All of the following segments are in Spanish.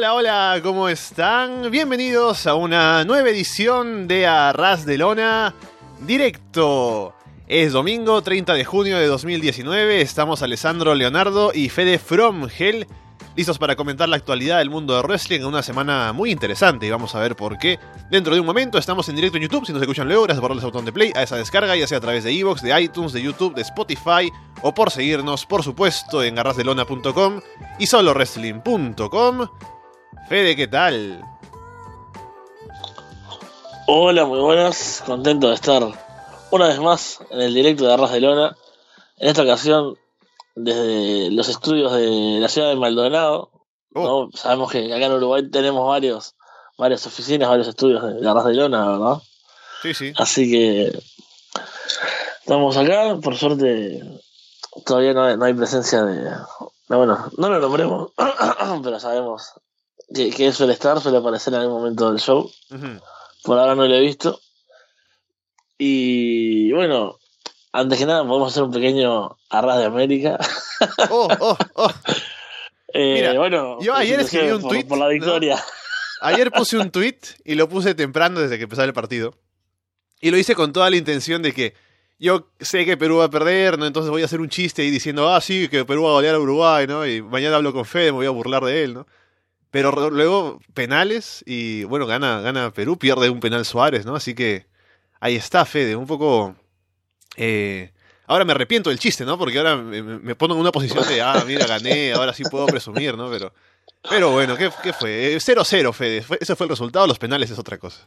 Hola, hola, ¿cómo están? Bienvenidos a una nueva edición de A Ras de Lona Directo. Es domingo 30 de junio de 2019, estamos Alessandro, Leonardo y Fede from Hell, listos para comentar la actualidad del mundo de wrestling en una semana muy interesante y vamos a ver por qué. Dentro de un momento estamos en directo en YouTube, si nos escuchan luego, gracias por darles al botón de play a esa descarga, ya sea a través de iVoox, de iTunes, de YouTube, de Spotify o por seguirnos, por supuesto, en arrasdelona.com y solowrestling.com. Fede, ¿qué tal? Hola, muy buenas, contento de estar una vez más en el directo de Arras de Lona, en esta ocasión desde los estudios de la ciudad de Maldonado. ¿No? Sabemos que acá en Uruguay tenemos varias oficinas, varios estudios de Arras de Lona, ¿verdad? Sí, sí. Así que estamos acá, por suerte todavía no hay presencia bueno, no lo nombremos, pero sabemos que suele aparecer en algún momento del show. Uh-huh. Por ahora no lo he visto. Y bueno, antes que nada podemos hacer un pequeño Arras de América. Mira, bueno, yo ayer escribí un tweet por la victoria, ¿no? Ayer puse un tweet y lo puse temprano desde que empezó el partido. Y lo hice con toda la intención de que yo sé que Perú va a perder, ¿no? Entonces voy a hacer un chiste ahí diciendo, sí, que Perú va a golear a Uruguay, ¿no? Y mañana hablo con Fede, me voy a burlar de él, ¿no? Pero luego penales y bueno, gana Perú, pierde un penal Suárez, ¿no? Así que ahí está, Fede, un poco... Ahora me arrepiento del chiste, ¿no? Porque ahora me pongo en una posición de, mira, gané, ahora sí puedo presumir, ¿no? Pero bueno, ¿qué fue? 0-0, Fede, ese fue el resultado, los penales es otra cosa.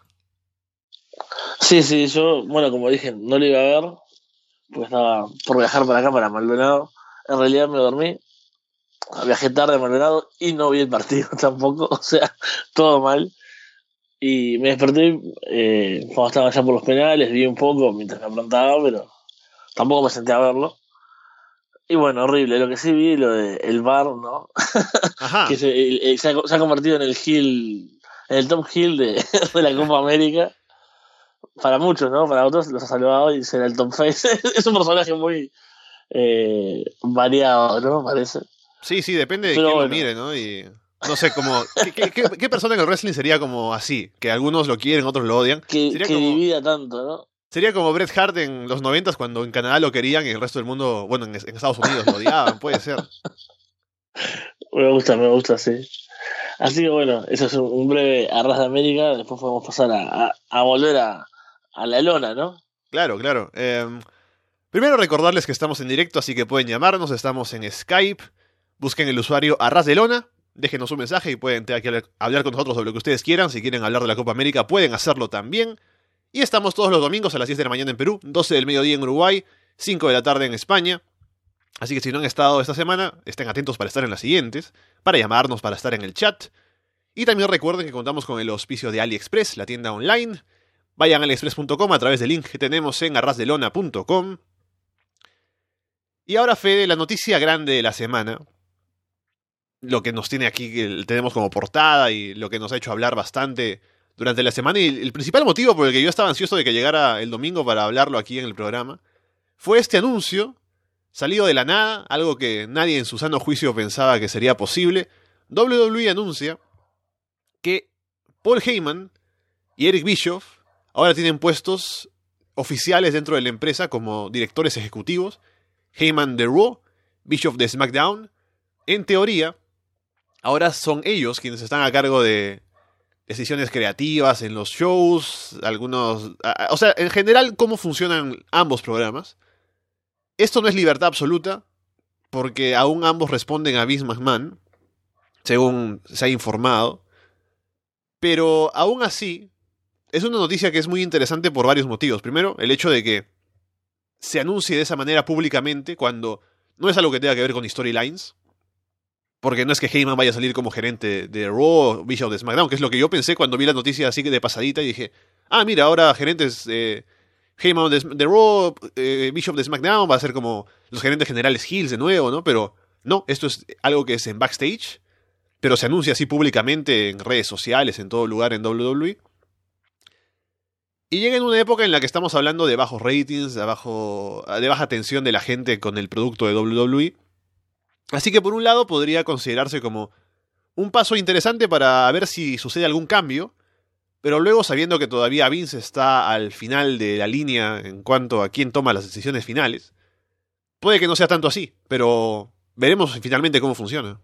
Sí, yo, bueno, como dije, no lo iba a ver, porque estaba por viajar para acá, para Maldonado. En realidad me dormí, viajé tarde a Maldonado y no vi el partido tampoco, o sea, todo mal. Y me desperté cuando estaba ya por los penales, vi un poco mientras me aprontaba, pero tampoco me senté a verlo. Y bueno, horrible. Lo que sí vi, lo de el VAR, ¿no? Ajá. Que se ha convertido en el top heel de la Copa América. Para muchos, ¿no? Para otros los ha salvado y será el top face. Es un personaje muy variado, ¿no? Parece. Sí, depende de pero quién bueno, lo mire, ¿no? Y no sé, como... ¿Qué persona en el wrestling sería como así? Que algunos lo quieren, otros lo odian. que como... divida tanto, ¿no? Sería como Bret Hart en los 90s cuando en Canadá lo querían y el resto del mundo, bueno, en Estados Unidos lo odiaban, puede ser. Me gusta, sí. Así que bueno, eso es un breve Arras de América. Después podemos pasar a volver a la lona, ¿no? Claro. Primero recordarles que estamos en directo, así que pueden llamarnos, estamos en Skype. Busquen el usuario Arras de Lona, déjenos un mensaje y pueden hablar con nosotros sobre lo que ustedes quieran. Si quieren hablar de la Copa América, pueden hacerlo también. Y estamos todos los domingos a las 10 de la mañana en Perú, 12 del mediodía en Uruguay, 5 de la tarde en España. Así que si no han estado esta semana, estén atentos para estar en las siguientes, para llamarnos, para estar en el chat. Y también recuerden que contamos con el auspicio de AliExpress, la tienda online. Vayan a aliexpress.com a través del link que tenemos en arrasdelona.com. Y ahora, Fede, la noticia grande de la semana, lo que nos tiene aquí, que tenemos como portada y lo que nos ha hecho hablar bastante durante la semana, y el principal motivo por el que yo estaba ansioso de que llegara el domingo para hablarlo aquí en el programa, fue este anuncio, salido de la nada, algo que nadie en su sano juicio pensaba que sería posible. WWE anuncia que Paul Heyman y Eric Bischoff ahora tienen puestos oficiales dentro de la empresa como directores ejecutivos. Heyman de Raw, Bischoff de SmackDown. En teoría, ahora son ellos quienes están a cargo de decisiones creativas en los shows, o sea, en general, cómo funcionan ambos programas. Esto no es libertad absoluta, porque aún ambos responden a Vince McMahon, según se ha informado. Pero aún así, es una noticia que es muy interesante por varios motivos. Primero, el hecho de que se anuncie de esa manera públicamente cuando no es algo que tenga que ver con storylines. Porque no es que Heyman vaya a salir como gerente de Raw o Bischoff de SmackDown, que es lo que yo pensé cuando vi la noticia así que de pasadita y dije, mira, ahora gerentes Heyman de Raw, Bischoff de SmackDown, va a ser como los gerentes generales heels de nuevo, ¿no? Pero no, esto es algo que es en backstage, pero se anuncia así públicamente en redes sociales, en todo lugar en WWE. Y llega en una época en la que estamos hablando de bajos ratings, de baja atención de la gente con el producto de WWE. Así que por un lado podría considerarse como un paso interesante para ver si sucede algún cambio, pero luego sabiendo que todavía Vince está al final de la línea en cuanto a quién toma las decisiones finales, puede que no sea tanto así, pero veremos finalmente cómo funciona.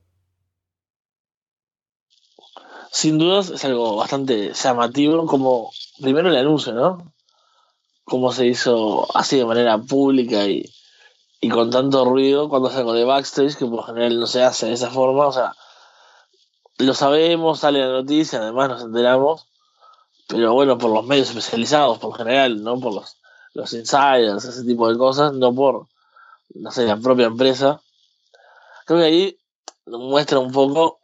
Sin dudas es algo bastante llamativo, como primero el anuncio, ¿no? Cómo se hizo así de manera pública y con tanto ruido cuando es algo de backstage, que por lo general no se hace de esa forma, o sea, lo sabemos, sale la noticia, además nos enteramos, pero bueno, por los medios especializados, por lo general, no por los insiders, ese tipo de cosas, no por, no sé, la propia empresa. Creo que ahí muestra un poco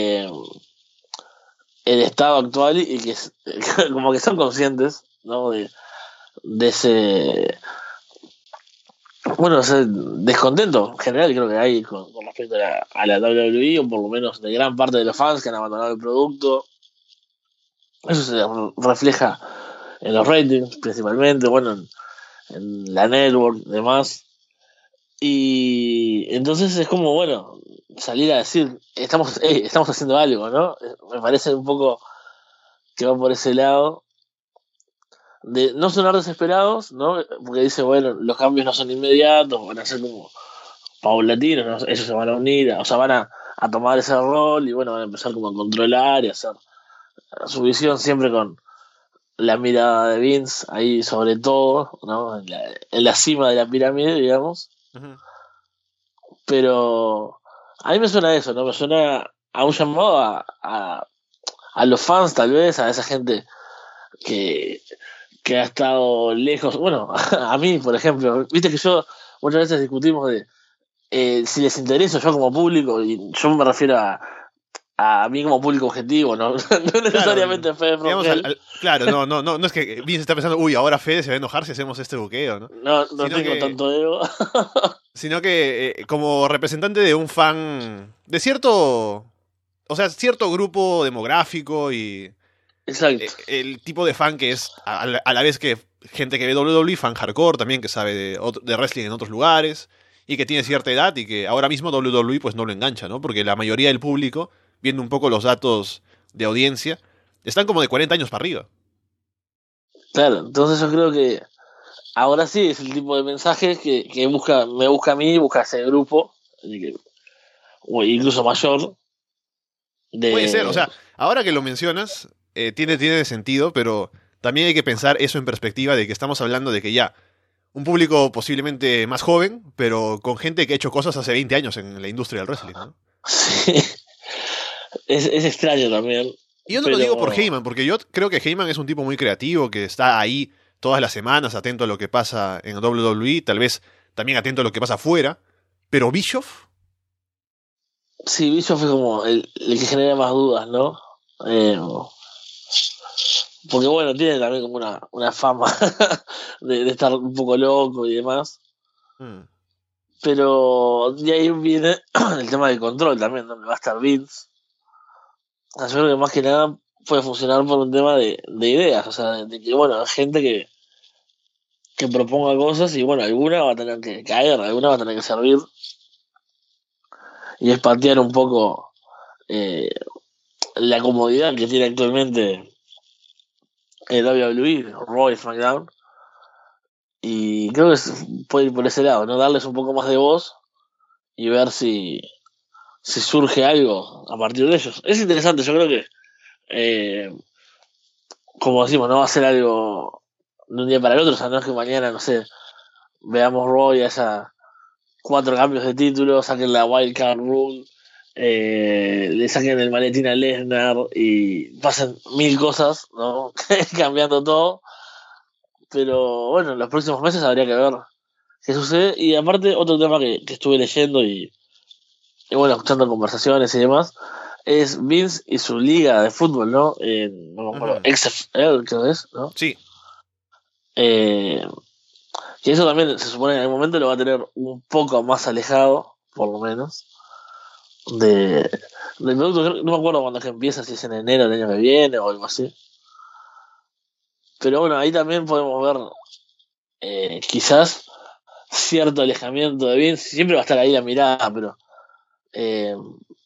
el estado actual y que como que son conscientes, ¿no? De ese, bueno, ese descontento general creo que hay con respecto a la WWE, o por lo menos de gran parte de los fans que han abandonado el producto. Eso se refleja en los ratings principalmente, bueno, en la network y demás. Y entonces es como, bueno, salir a decir, estamos haciendo algo, ¿no? Me parece un poco que va por ese lado de no sonar desesperados, ¿no? Porque dice, bueno, los cambios no son inmediatos, van a ser como paulatinos, ¿no? Ellos se van a unir, o sea, van a tomar ese rol y bueno, van a empezar como a controlar y hacer su visión siempre con la mirada de Vince ahí sobre todo, ¿no? En la cima de la pirámide, digamos. Ujú. Pero a mí me suena a eso, ¿no? Me suena a un llamado a los fans, tal vez, a esa gente que, que ha estado lejos. Bueno, a mí, por ejemplo, viste que yo muchas veces discutimos de si les interesa yo como público, y yo me refiero a mí como público objetivo, ¿no? No Claro, necesariamente Fede digamos, Frontel. claro, no es que Vince está pensando, uy, ahora Fede se va a enojar si hacemos este buqueo, ¿no? No Sino tengo que, tanto ego. sino que como representante de un fan de cierto, o sea, cierto grupo demográfico y Exacto. el tipo de fan que es a la vez que gente que ve WWE, fan hardcore también, que sabe de wrestling en otros lugares y que tiene cierta edad y que ahora mismo WWE pues no lo engancha, ¿no? Porque la mayoría del público, viendo un poco los datos de audiencia, están como de 40 años para arriba. Claro, entonces yo creo que ahora sí es el tipo de mensaje que me busca a mí, busca a ese grupo, o incluso mayor, Puede ser, o de... sea, ahora que lo mencionas, tiene sentido, pero también hay que pensar eso en perspectiva de que estamos hablando de que ya, un público posiblemente más joven, pero con gente que ha hecho cosas hace 20 años en la industria del wrestling, ¿no? Sí, es extraño también, Y yo no lo digo por pero Heyman, porque yo creo que Heyman es un tipo muy creativo, que está ahí todas las semanas atento a lo que pasa en WWE, tal vez también atento a lo que pasa afuera, pero Bischoff, sí, Bischoff es como el que genera más dudas, ¿no? Eh, Porque bueno, tiene también como una fama de estar un poco loco y demás. mm, Pero de ahí viene el tema del control también, donde va a estar Vince. O sea, yo creo que más que nada puede funcionar por un tema de ideas, o sea, de que bueno, hay gente que proponga cosas y bueno, alguna va a tener que caer, alguna va a tener que servir y es patear un poco eh, la comodidad que tiene actualmente el WWE, Raw y SmackDown. Y creo que puede ir por ese lado, ¿no? Darles un poco más de voz y ver si surge algo a partir de ellos. Es interesante, yo creo que, eh, como decimos, no va a ser algo de un día para el otro, o sea, no es que mañana, no sé, veamos Raw y haya 4 cambios de título, saquen la Wild Card Rule, le saquen el maletín a Lesnar y pasen 1000 cosas, ¿no? Cambiando todo. Pero bueno, en los próximos meses habría que ver qué sucede. Y aparte, otro tema que estuve leyendo y bueno, escuchando conversaciones y demás, es Vince y su liga de fútbol, ¿no? No me acuerdo, ujú, XFL creo que es, ¿no? sí, Eh, que eso también se supone que en algún momento lo va a tener un poco más alejado, por lo menos, de, del producto. No me acuerdo cuándo es que empieza, si es en enero del año que viene o algo así. Pero bueno, ahí también podemos ver quizás cierto alejamiento de Vince. Siempre va a estar ahí la mirada, pero eh,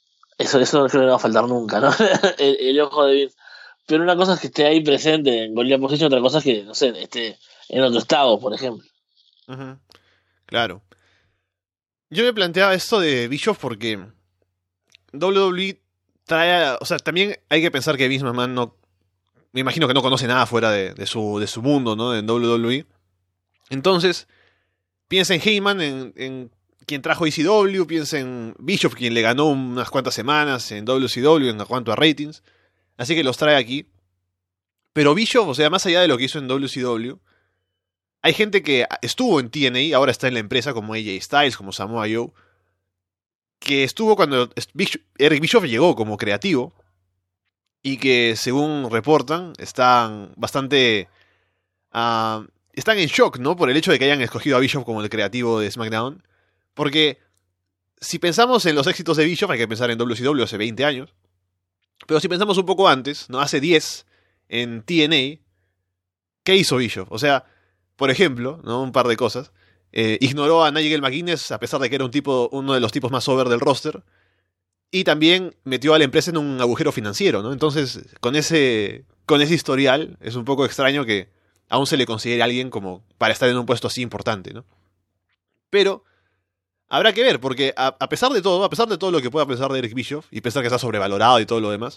Eso no creo que no va a faltar nunca, ¿no? El ojo de Vince. Pero una cosa es que esté ahí presente en Gorilla Position, otra cosa es que, no sé, esté en otro estado, por ejemplo. Ujú, claro. Yo me planteaba esto de Bischoff porque WWE trae... O sea, también hay que pensar que Vince McMahon no... Me imagino que no conoce nada fuera de su mundo, ¿no? En WWE. Entonces, piensa en Heyman, en quien trajo ECW, piensa en Bischoff, quien le ganó unas cuantas semanas en WCW en cuanto a ratings. Así que los trae aquí. Pero Bischoff, o sea, más allá de lo que hizo en WCW, hay gente que estuvo en TNA, ahora está en la empresa, como AJ Styles, como Samoa Joe, que estuvo cuando Eric Bischoff llegó como creativo y que, según reportan, están bastante... están en shock, ¿no? Por el hecho de que hayan escogido a Bischoff como el creativo de SmackDown. Porque si pensamos en los éxitos de Bischoff, hay que pensar en WCW hace 20 años. Pero si pensamos un poco antes, ¿no? Hace 10, en TNA, ¿qué hizo Bischoff? O sea, por ejemplo, ¿no? Un par de cosas. Ignoró a Nigel McGuinness a pesar de que era uno de los tipos más over del roster. Y también metió a la empresa en un agujero financiero, ¿no? Entonces, con ese historial, es un poco extraño que aún se le considere a alguien como para estar en un puesto así importante, ¿no? Pero habrá que ver, porque a pesar de todo lo que pueda pensar de Eric Bischoff, y pensar que está sobrevalorado y todo lo demás,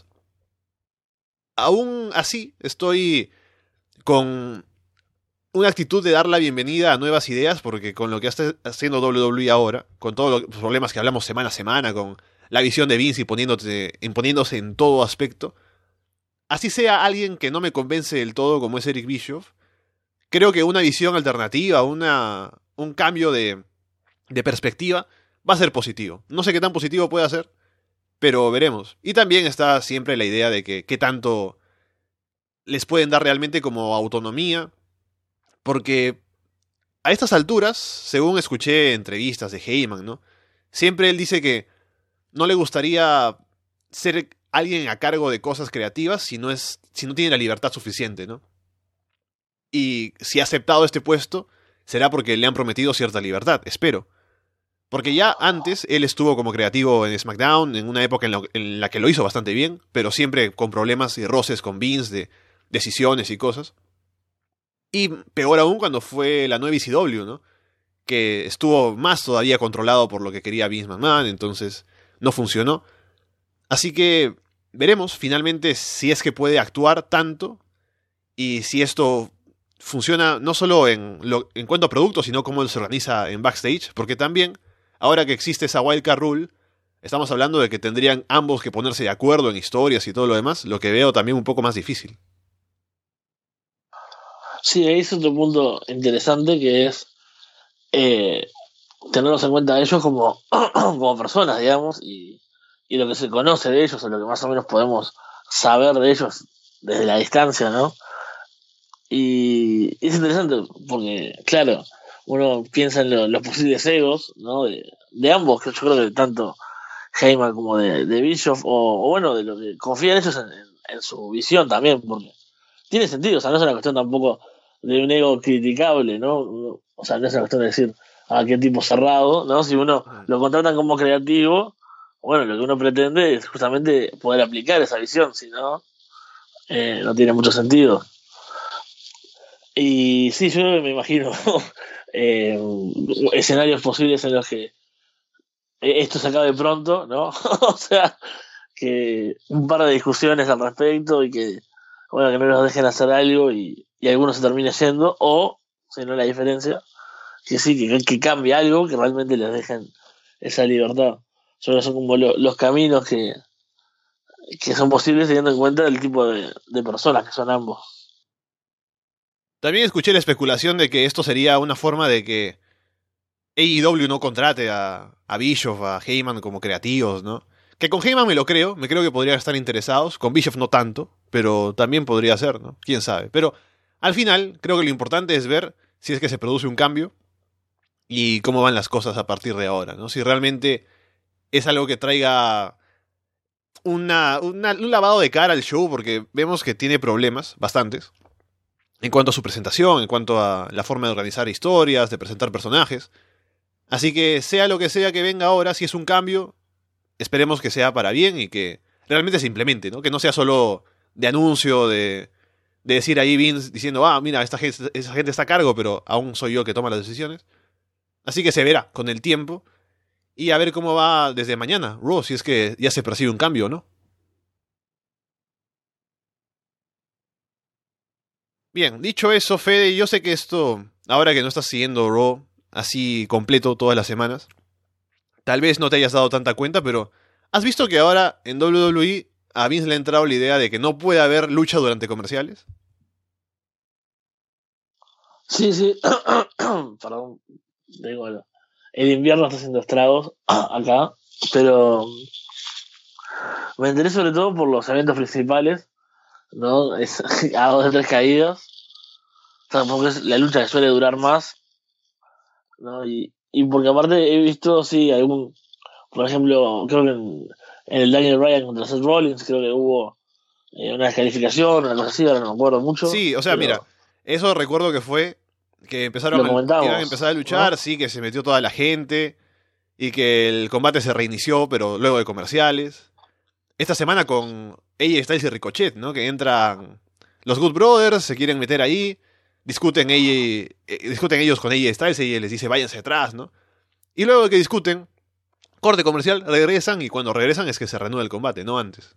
aún así estoy con una actitud de dar la bienvenida a nuevas ideas, porque con lo que está haciendo WWE ahora, con todos los problemas que hablamos semana a semana, con la visión de Vince imponiéndose en todo aspecto, así sea alguien que no me convence del todo como es Eric Bischoff, creo que una visión alternativa, un cambio de perspectiva, va a ser positivo. No sé qué tan positivo puede ser, pero veremos. Y también está siempre la idea de que qué tanto les pueden dar realmente como autonomía, porque a estas alturas, según escuché entrevistas de Heyman, ¿no? Siempre él dice que no le gustaría ser alguien a cargo de cosas creativas si no tiene la libertad suficiente, ¿no? Y si ha aceptado este puesto, será porque le han prometido cierta libertad, espero. Porque ya antes él estuvo como creativo en SmackDown, en una época en la que lo hizo bastante bien, pero siempre con problemas y roces con Vince de decisiones y cosas. Y peor aún cuando fue la nueva ECW, ¿no? Que estuvo más todavía controlado por lo que quería Vince McMahon, entonces no funcionó. Así que veremos finalmente si es que puede actuar tanto y si esto funciona no solo en cuanto a productos, sino cómo se organiza en backstage, porque también, ahora que existe esa wildcard rule, estamos hablando de que tendrían ambos que ponerse de acuerdo en historias y todo lo demás, lo que veo también un poco más difícil. Sí, ahí es otro punto interesante que es eh, tenerlos en cuenta a ellos como, como personas, digamos, y lo que se conoce de ellos, o lo que más o menos podemos saber de ellos desde la distancia, ¿no? Y es interesante porque, claro, uno piensa en los posibles egos, ¿no? De ambos, que yo creo que tanto Heyman como de Bischoff, o bueno, de lo que confían ellos en su visión también, porque tiene sentido, o sea, no es una cuestión tampoco de un ego criticable, ¿no? O sea, no es una cuestión de decir, qué tipo cerrado, ¿no? Si uno Ujú. lo contratan como creativo, bueno, lo que uno pretende es justamente poder aplicar esa visión, si no, no tiene mucho sentido. Y sí, yo me imagino eh, escenarios posibles en los que esto se acabe pronto, ¿no? O sea, que un par de discusiones al respecto y que, bueno, que no nos dejen hacer algo y algunos se termine yendo, o, si no la diferencia, que sí, que cambie algo, que realmente les dejen esa libertad. Yo creo que son como los caminos que son posibles teniendo en cuenta el tipo de personas que son ambos. También escuché la especulación de que esto sería una forma de que AEW no contrate a Bischoff, a Heyman como creativos, ¿no? Que con Heyman me creo que podrían estar interesados, con Bischoff no tanto, pero también podría ser, ¿no? Quién sabe. Pero al final, creo que lo importante es ver si es que se produce un cambio y cómo van las cosas a partir de ahora, ¿no? Si realmente es algo que traiga un lavado de cara al show, porque vemos que tiene problemas, bastantes, en cuanto a su presentación, en cuanto a la forma de organizar historias, de presentar personajes. Así que sea lo que sea que venga ahora, si es un cambio, esperemos que sea para bien y que realmente se implemente, ¿no? Que no sea solo de anuncio, de decir ahí Vince diciendo, mira, esa gente está a cargo, pero aún soy yo que toma las decisiones. Así que se verá con el tiempo y a ver cómo va desde mañana, Raw, si es que ya se percibe un cambio, ¿no? Bien, dicho eso, Fede, yo sé que esto, ahora que no estás siguiendo Raw así completo todas las semanas, tal vez no te hayas dado tanta cuenta, pero ¿has visto que ahora en WWE a Vince le ha entrado la idea de que no puede haber lucha durante comerciales? Sí, sí. Perdón. Digo, el invierno está haciendo estragos acá, pero me enteré sobre todo por los eventos principales, ¿no? Es, a dos de tres caídas. O sea, porque es la lucha que suele durar más, ¿no? Y porque aparte he visto, sí, algún, por ejemplo, creo que en el Daniel Bryan contra Seth Rollins, creo que hubo una descalificación, una cosa así, ahora no me acuerdo mucho, Sí, o sea, mira, pero eso recuerdo que fue que lo iban a empezar comentamos, a ¿no? luchar, sí, que se metió toda la gente y que el combate se reinició, pero luego de comerciales. Esta semana con AJ Styles y Ricochet, ¿no? Que entran los Good Brothers, se quieren meter ahí, discuten ellos con AJ Styles, ella les dice váyanse atrás, ¿no? Y luego de que discuten, corte comercial, regresan y cuando regresan es que se reanuda el combate, no antes.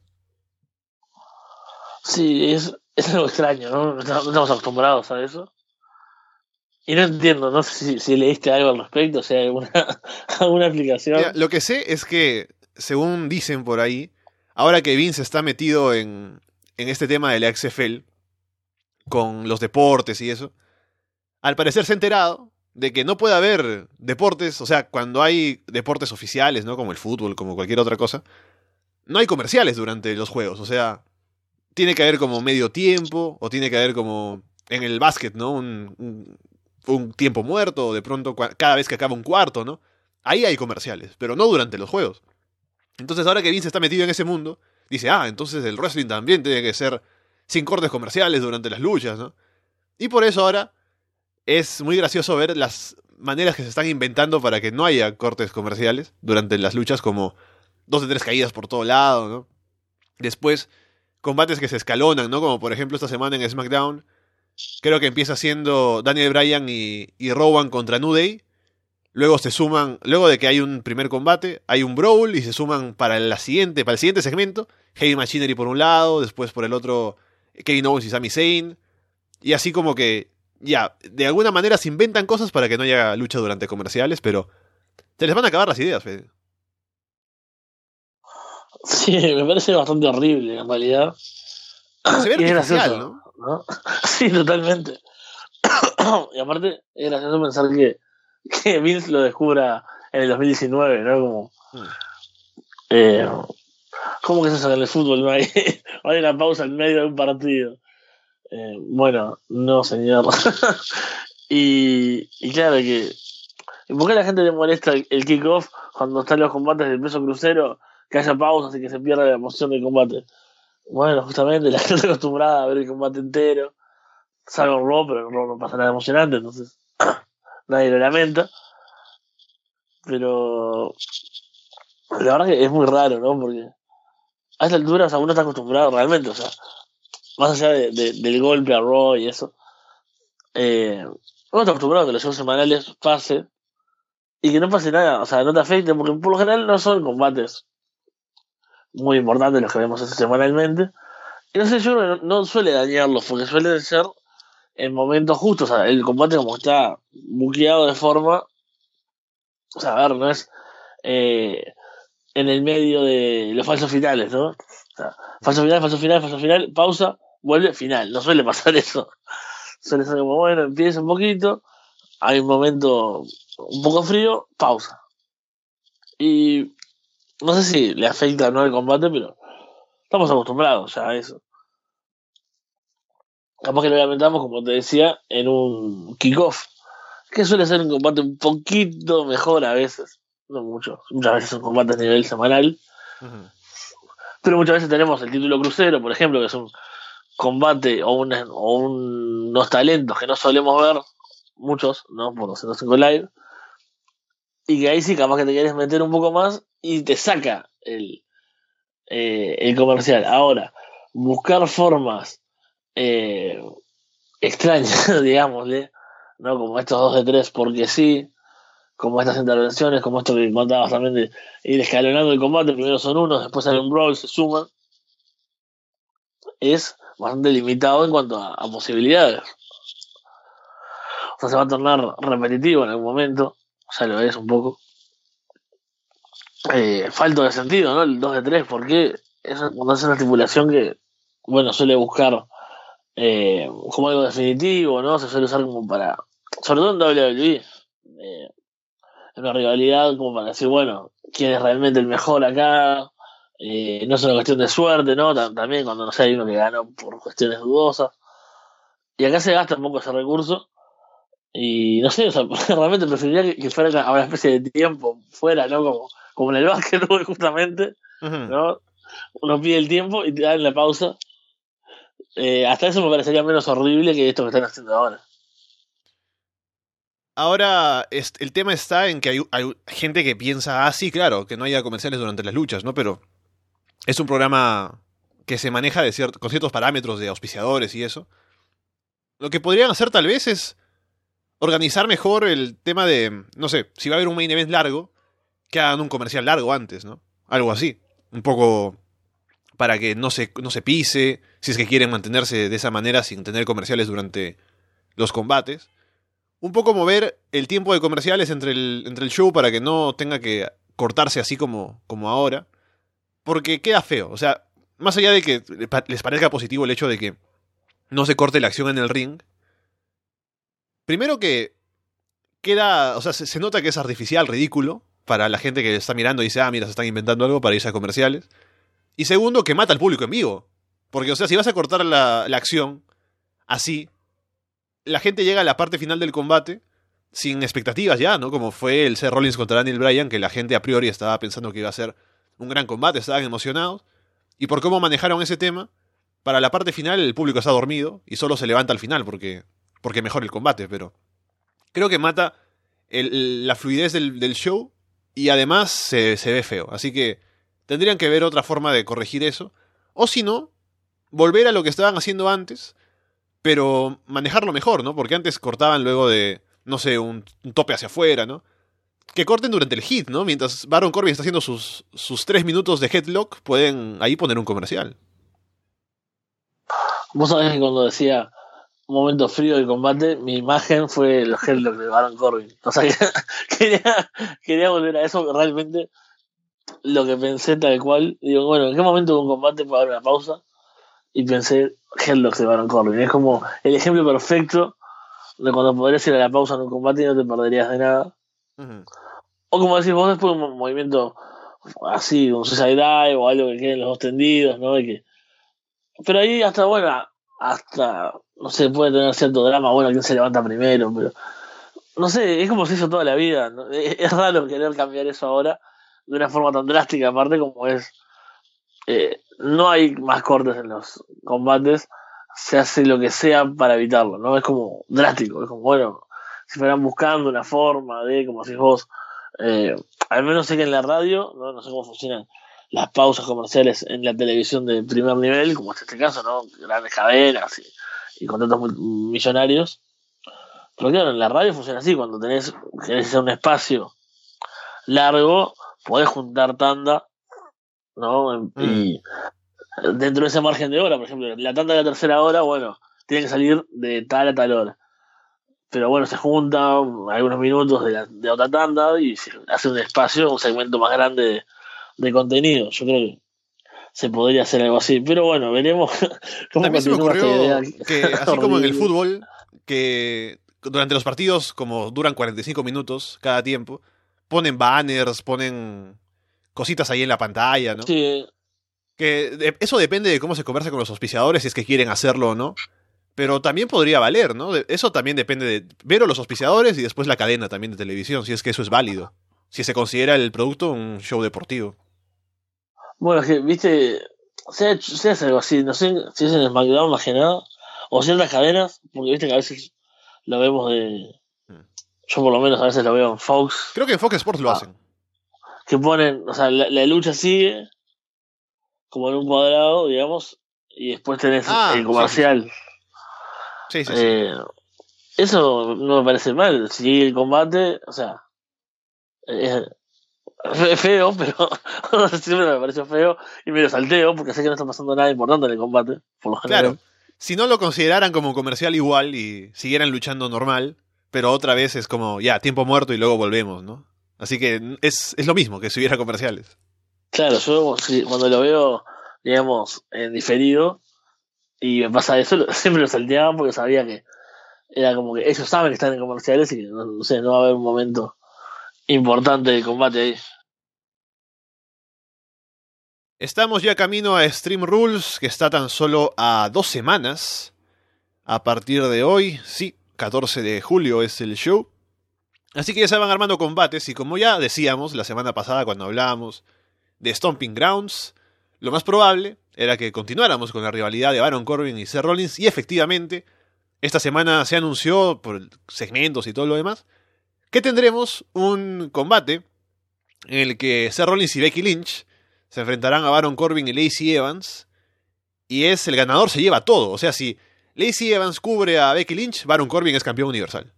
Sí, es algo extraño, ¿no? No estamos acostumbrados a eso. Y no entiendo, no sé si leíste algo al respecto, o sea, alguna, alguna Mira, explicación. lo que sé es que, según dicen por ahí, ahora que Vince está metido en este tema de la XFL, con los deportes y eso, al parecer se ha enterado de que no puede haber deportes, o sea, cuando hay deportes oficiales, ¿no? Como el fútbol, como cualquier otra cosa, no hay comerciales durante los juegos, o sea, tiene que haber como medio tiempo, o tiene que haber como en el básquet, ¿no? Un tiempo muerto, o de pronto cada vez que acaba un cuarto, ¿no? Ahí hay comerciales, pero no durante los juegos. Entonces ahora que Vince está metido en ese mundo, dice, entonces el wrestling también tiene que ser sin cortes comerciales durante las luchas, ¿no? Y por eso ahora es muy gracioso ver las maneras que se están inventando para que no haya cortes comerciales durante las luchas, como dos de tres caídas por todo lado, ¿no? Después, combates que se escalonan, ¿no? Como por ejemplo esta semana en SmackDown, creo que empieza siendo Daniel Bryan y Rowan contra New Day. Luego se suman, luego de que hay un primer combate, hay un brawl y se suman para el siguiente segmento, Heavy Machinery por un lado, después por el otro Kevin Owens y Sami Zayn, y así como que ya, de alguna manera se inventan cosas para que no haya lucha durante comerciales, pero se les van a acabar las ideas, Fede. Sí, me parece bastante horrible en realidad. Se ve Y es artificial, gracioso, ¿no? ¿no? Sí, totalmente. Y aparte es gracioso pensar que Vince lo descubra en el 2019, ¿no? Como, Mm. eh, ¿cómo que se hace en el fútbol? No hay, hay una pausa en medio de un partido. Bueno, no, señor. Y claro que. ¿Y por qué a la gente le molesta el kickoff cuando están los combates del peso crucero? Que haya pausas y que se pierda la emoción del combate. Bueno, justamente la gente está acostumbrada a ver el combate entero. Salvo en Raw, pero en Raw no pasa nada emocionante, entonces nadie lo lamenta. Pero la verdad que es muy raro, ¿no? Porque a esta altura, o sea, uno está acostumbrado realmente, o sea, más allá del golpe a Raw y eso, uno está acostumbrado a que los shows semanales pase y que no pase nada, o sea, no te afecte, porque por lo general no son combates muy importantes los que vemos semanalmente. Y no sé, yo no suele dañarlos, porque suelen ser en momentos justos, o sea, el combate como está buqueado de forma, o sea, a ver, no es en el medio de los falsos finales, ¿no? O sea, falso final, falso final, falso final, pausa, vuelve, final. No suele pasar eso. Suele ser como, bueno, empieza un poquito, hay un momento un poco frío, pausa. Y no sé si le afecta o no el combate, pero estamos acostumbrados ya a eso. Capaz que lo lamentamos, como te decía, en un kickoff, que suele ser un combate un poquito mejor a veces, no mucho, muchas veces son combates a nivel semanal, Ujú. pero muchas veces tenemos el título crucero, por ejemplo, que es un combate o unos talentos que no solemos ver, muchos, ¿no? Por los Live, y que ahí sí capaz que te quieres meter un poco más y te saca el comercial. Ahora, buscar formas extrañas, digámosle, ¿no? Como estos 2 de 3 porque sí, como estas intervenciones, como esto que contabas también de ir escalonando el combate, primero son unos, después sale un brawl, se suman, es bastante limitado en cuanto a posibilidades. O sea, se va a tornar repetitivo en algún momento, ya lo es un poco. Falto de sentido, ¿no? El 2 de 3 porque cuando hace una estipulación que, bueno, suele buscar como algo definitivo, ¿no? Se suele usar como para, sobre todo en WWE, una rivalidad como para decir, bueno, quién es realmente el mejor acá. No es una cuestión de suerte, ¿no? También cuando no sé, hay uno que ganó por cuestiones dudosas. Y acá se gasta un poco ese recurso. Y no sé, o sea, realmente preferiría que fuera a una especie de tiempo fuera, ¿no? Como en el básquetbol, justamente, Ujú. ¿no? Uno pide el tiempo y te dan la pausa. Hasta eso me parecería menos horrible que esto que están haciendo ahora. Ahora, el tema está en que hay gente que piensa, sí, claro, que no haya comerciales durante las luchas, ¿no? Pero es un programa que se maneja con ciertos parámetros de auspiciadores y eso. Lo que podrían hacer tal vez es organizar mejor el tema de, no sé, si va a haber un main event largo, que hagan un comercial largo antes, ¿no? Algo así. Un poco para que no se pise, si es que quieren mantenerse de esa manera sin tener comerciales durante los combates. Un poco mover el tiempo de comerciales entre el show para que no tenga que cortarse así como ahora. Porque queda feo. O sea, más allá de que les parezca positivo el hecho de que no se corte la acción en el ring. Primero que queda, o sea, se nota que es artificial, ridículo, para la gente que está mirando y dice, mira, se están inventando algo para irse a comerciales. Y segundo, que mata al público en vivo. Porque, o sea, si vas a cortar la acción así, la gente llega a la parte final del combate sin expectativas ya, ¿no? Como fue el Seth Rollins contra Daniel Bryan, que la gente a priori estaba pensando que iba a ser un gran combate, estaban emocionados. Y por cómo manejaron ese tema, para la parte final el público está dormido y solo se levanta al final porque mejora el combate, pero creo que mata la fluidez del show y además se ve feo. Así que tendrían que ver otra forma de corregir eso. O si no, volver a lo que estaban haciendo antes, pero manejarlo mejor, ¿no? Porque antes cortaban luego de, no sé, un tope hacia afuera, ¿no? Que corten durante el hit, ¿no? Mientras Baron Corbin está haciendo sus 3 minutos de headlock, pueden ahí poner un comercial. Vos sabés que cuando decía un momento frío del combate, mi imagen fue los headlocks de Baron Corbin. O sea, que quería volver a eso, realmente lo que pensé tal cual. Digo, bueno, ¿en qué momento de un combate puede haber una pausa? Y pensé, headlocks de Baron Corbin. Es como el ejemplo perfecto de cuando podrías ir a la pausa en un combate y no te perderías de nada. Ujú. O como decís vos, después de un movimiento así, un suicide dive o algo que queden los dos tendidos, ¿no? Pero ahí hasta, bueno, hasta, no sé, puede tener cierto drama, bueno, quién se levanta primero, pero no sé, es como se hizo toda la vida, ¿no? Es raro querer cambiar eso ahora de una forma tan drástica, aparte como es, no hay más cortes en los combates, se hace lo que sea para evitarlo, ¿no? Es como drástico, es como, bueno, si fueran buscando una forma de, como si vos, eh, al menos sé que en la radio, no sé cómo funcionan las pausas comerciales en la televisión de primer nivel, como es este caso, ¿no? Grandes cadenas y contratos millonarios. Pero claro, en la radio funciona así, cuando querés hacer un espacio largo, podés juntar tanda, ¿no? Mm. Y dentro de ese margen de hora, por ejemplo, la tanda de la tercera hora, bueno, tiene que salir de tal a tal hora. Pero bueno, se juntan algunos minutos de otra tanda y se hace un espacio, un segmento más grande de contenido. Yo creo que se podría hacer algo así. Pero bueno, veremos cómo También se me continúa esta idea ocurrió que, así como en el horrible. fútbol, que durante los partidos, como duran 45 minutos cada tiempo, ponen banners, ponen cositas ahí en la pantalla, ¿no? Sí, Que eso depende de cómo se conversa con los auspiciadores, si es que quieren hacerlo o no. Pero también podría valer, ¿no? Eso también depende de ver los auspiciadores y después la cadena también de televisión, si es que eso es válido. Si se considera el producto un show deportivo. bueno, es que, viste, se hace algo así, no sé si es en el SmackDown más que nada, o ciertas cadenas, porque viste que a veces lo vemos Mm. yo por lo menos a veces lo veo en Fox. Creo que en Fox Sports lo Ah, hacen. que ponen, o sea, la lucha sigue como en un cuadrado, digamos, y después tenés el Ah, sí, sí, sí. comercial. Sí, sí, sí. Eh, Eso no me parece mal. Si el combate, o sea, es, es feo, pero siempre me pareció feo y me lo salteo porque sé que no está pasando nada importante en el combate, por lo Claro. general. Si no lo consideraran como comercial igual y siguieran luchando normal, pero otra vez es como, ya, tiempo muerto y luego volvemos, ¿no? Así que es lo mismo que si hubiera comerciales. Claro, yo cuando lo veo, digamos, en diferido y me pasa eso, siempre lo salteaba porque sabía que era como que ellos saben que están en comerciales y que no sé, no va a haber un momento importante de combate ahí. Estamos ya camino a Stream Rules, que está tan solo a 2 semanas. A partir de hoy, sí, 14 de julio es el show. Así que ya se van armando combates y como ya decíamos la semana pasada cuando hablábamos de Stomping Grounds, lo más probable era que continuáramos con la rivalidad de Baron Corbin y Seth Rollins y efectivamente esta semana se anunció por segmentos y todo lo demás que tendremos un combate en el que Seth Rollins y Becky Lynch se enfrentarán a Baron Corbin y Lacey Evans y es el ganador se lleva todo, o sea, si Lacey Evans cubre a Becky Lynch, Baron Corbin es campeón universal.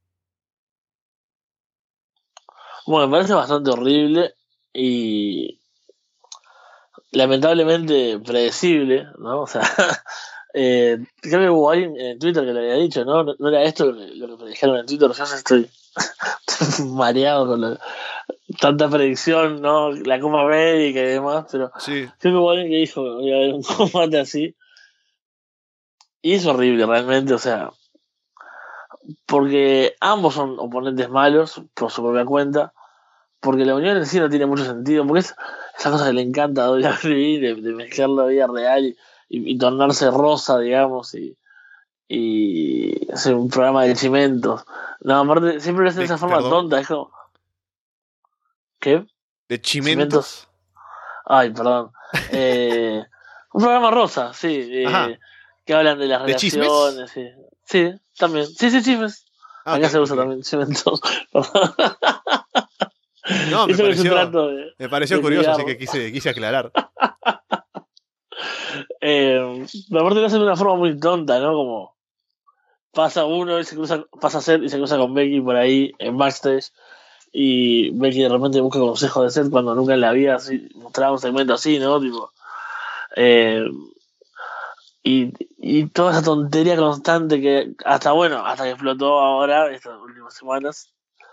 Bueno, me parece bastante horrible y lamentablemente predecible, ¿no? O sea, creo que hubo alguien en Twitter que le había dicho, ¿no? No era esto lo que me dijeron en Twitter, yo ya estoy mareado con tanta predicción, ¿no? La Copa América y demás, pero Sí, creo que hubo alguien que dijo que iba a haber un combate así. Y es horrible realmente, o sea, porque ambos son oponentes malos por su propia cuenta, porque la unión en sí no tiene mucho sentido, porque es esa cosa que le encanta a WWE de mezclar la vida real y tornarse rosa, digamos, y hacer un programa de chimentos. No, aparte, siempre lo hacen de esa forma perdón, tonta, es como, ¿qué? de ¿Chimentos? Chimentos. Ay, perdón. Un programa rosa, sí, Ajá, que hablan de las de chismes. relaciones, sí. Sí, también. Sí, sí, chismes. Ah, ok, Acá se usa ok. también chimentos. No, Eso que es un trato me pareció de curioso, cuidar. así que quise aclarar. Pero aparte lo hacen de una forma muy tonta, ¿no? Como pasa uno y se cruza, pasa Seth y se cruza con Becky por ahí en backstage. Y Becky de repente busca consejos de Seth cuando nunca en la vida así, mostraba un segmento así, ¿no? Tipo, eh, y toda esa tontería constante que hasta bueno, hasta que explotó ahora, estas últimas semanas.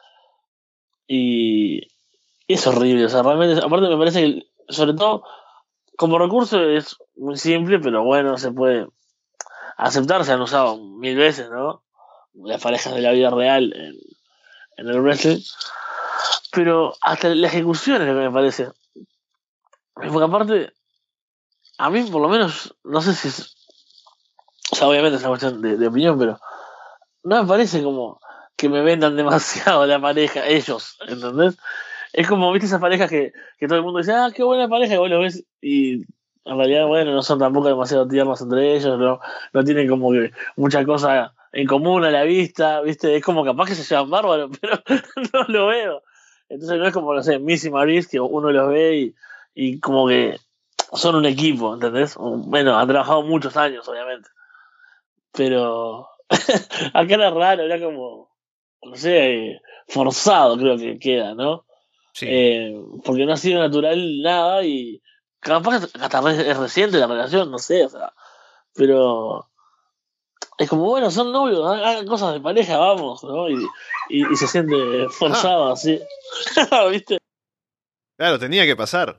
Y es horrible, o sea, realmente, aparte me parece que, sobre todo, como recurso es muy simple, pero bueno, se puede aceptar, se han usado mil veces, ¿no? Las parejas de la vida real en el wrestling. Pero hasta la ejecución es lo que me parece. Porque aparte, a mí por lo menos, no sé si es, o sea, obviamente es una cuestión de opinión, pero no me parece como que me vendan demasiado la pareja, ellos, ¿entendés? Es como, viste, esas parejas que todo el mundo dice, ah, qué buena pareja, y vos lo ves y en realidad, bueno, no son tampoco demasiado tiernos entre ellos, no tienen como que mucha cosa en común a la vista, viste, es como capaz que se llevan bárbaro, pero no lo veo. Entonces no es como, no sé, Miss y Maurice, que uno los ve y como que son un equipo, ¿entendés? Bueno, han trabajado muchos años, obviamente, pero acá era raro, era como, no sé, forzado creo que queda, ¿no? Sí. Porque no ha sido natural nada y capaz que hasta es reciente la relación, no sé, o sea, pero es como, bueno, son novios, hagan cosas de pareja, vamos, ¿no? Y se siente Ajá, forzado así, ¿viste? claro, tenía que pasar.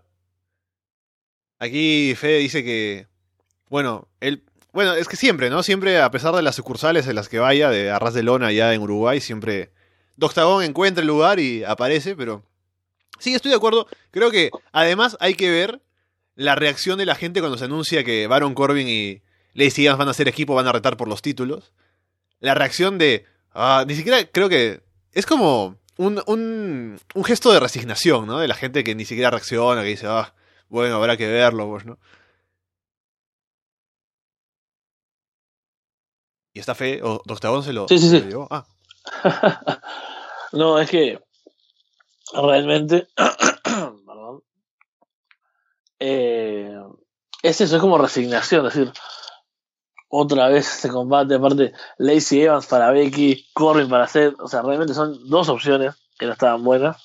Aquí Fede dice que, bueno, es que siempre, ¿no? Siempre, a pesar de las sucursales en las que vaya, de Arras de Lona allá en Uruguay, siempre Doctagón encuentra el lugar y aparece, pero sí, estoy de acuerdo. Creo que además hay que ver la reacción de la gente cuando se anuncia que Baron Corbin y Lacey Evans van a ser equipo, van a retar por los títulos. La reacción de... ni siquiera creo que... Es como un gesto de resignación, ¿no? De la gente que ni siquiera reacciona, que dice, bueno, habrá que verlo, pues, ¿no? Y esta fe, o Doctor Sí, sí, se lo sí. llevó. No, es que realmente eh, es eso, es como resignación, es decir, otra vez este combate, aparte Lacey Evans para Becky, Corbin para Seth, o sea, realmente son dos opciones que no estaban buenas.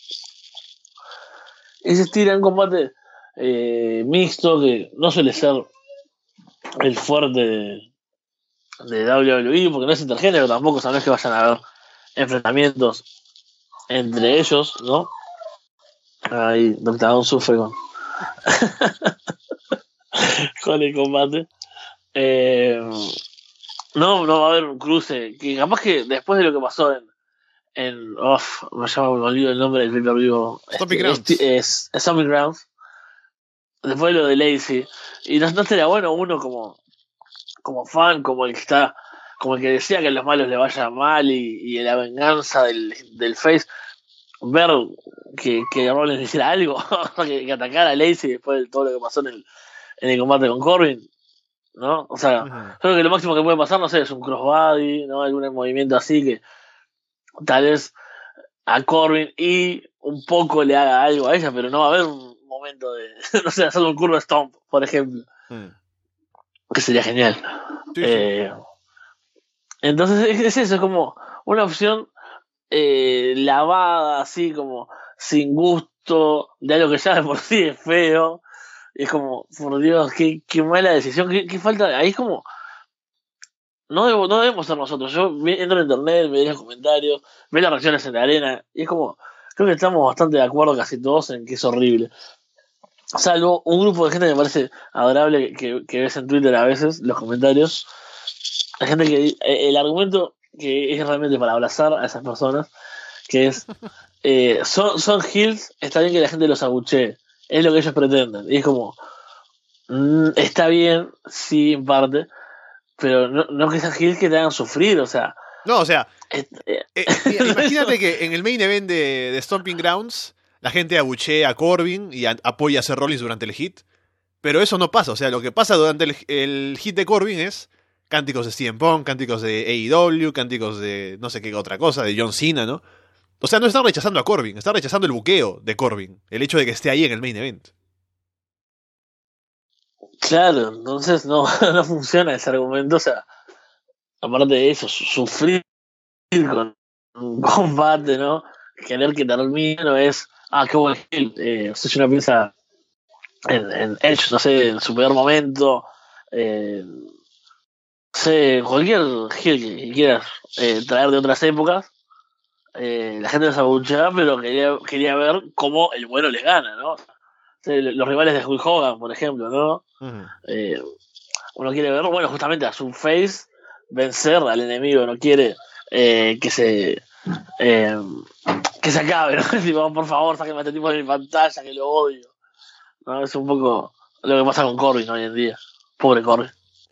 Y se estira un combate mixto que no suele ser el fuerte de WWE, porque no es intergénero tampoco, sabes que vayan a haber enfrentamientos entre ellos, ¿no? Ahí Dr. Down sufre con el combate. No va a haber un cruce, que capaz que después de lo que pasó me olvido el nombre del pay-per-view, Stomping Grounds. es Stomping Grounds, después de lo de Lacey, y no sería bueno uno como fan, como el que está, como el que decía que a los malos le vaya mal y la venganza del face, ver que Rollins hiciera algo, que atacara a Lacey después de todo lo que pasó en el combate con Corbin, ¿no? O sea, creo que lo máximo que puede pasar, no sé, es un crossbody, ¿no? Algún movimiento así que tal vez a Corbin y un poco le haga algo a ella, pero no va a haber un momento de, no sé, hacer un curva stomp, por ejemplo, que sería genial. Sí, sí. Entonces es eso, es como una opción lavada, así como sin gusto, de algo que ya de por sí es feo. Y es como, por Dios, qué mala decisión, qué falta. Ahí es como, no debemos ser nosotros. Yo entro en internet, me doy los comentarios, veo las reacciones en la arena, y es como, creo que estamos bastante de acuerdo casi todos en que es horrible. Salvo un grupo de gente que me parece adorable que ves en Twitter a veces, los comentarios. Hay gente que el argumento que es realmente para abrazar a esas personas, que es son heels, está bien que la gente los abuchee, es lo que ellos pretenden. Y es como, está bien, sí, en parte, pero no que sean heels que te hagan sufrir, o sea. No, o sea, mira, imagínate que en el main event de Stomping Grounds la gente abuchea a Corbin y apoya a Seth Rollins durante el hit, pero eso no pasa. O sea, lo que pasa durante el hit de Corbin es cánticos de CM Punk, cánticos de AEW, cánticos de no sé qué otra cosa, de John Cena, ¿no? O sea, no están rechazando a Corbin, están rechazando el buqueo de Corbin, el hecho de que esté ahí en el main event. Claro, entonces no funciona ese argumento, o sea, aparte de eso, sufrir con un combate, ¿no? Querer que termine no es, qué buen heel, si uno piensa en Edge, no sé, en su peor momento, no sé, cualquier heel que quieras traer de otras épocas, la gente los abucheaba, pero quería ver cómo el bueno les gana, ¿no? O sea, los rivales de Hulk Hogan, por ejemplo, ¿no? Uno quiere ver, bueno, justamente a su face vencer al enemigo, no quiere que eh, se acabe, ¿no? Tipo, por favor, sáquenme a este tipo de mi pantalla, que lo odio. ¿No? Es un poco lo que pasa con Corbin hoy en día. Pobre Corbin.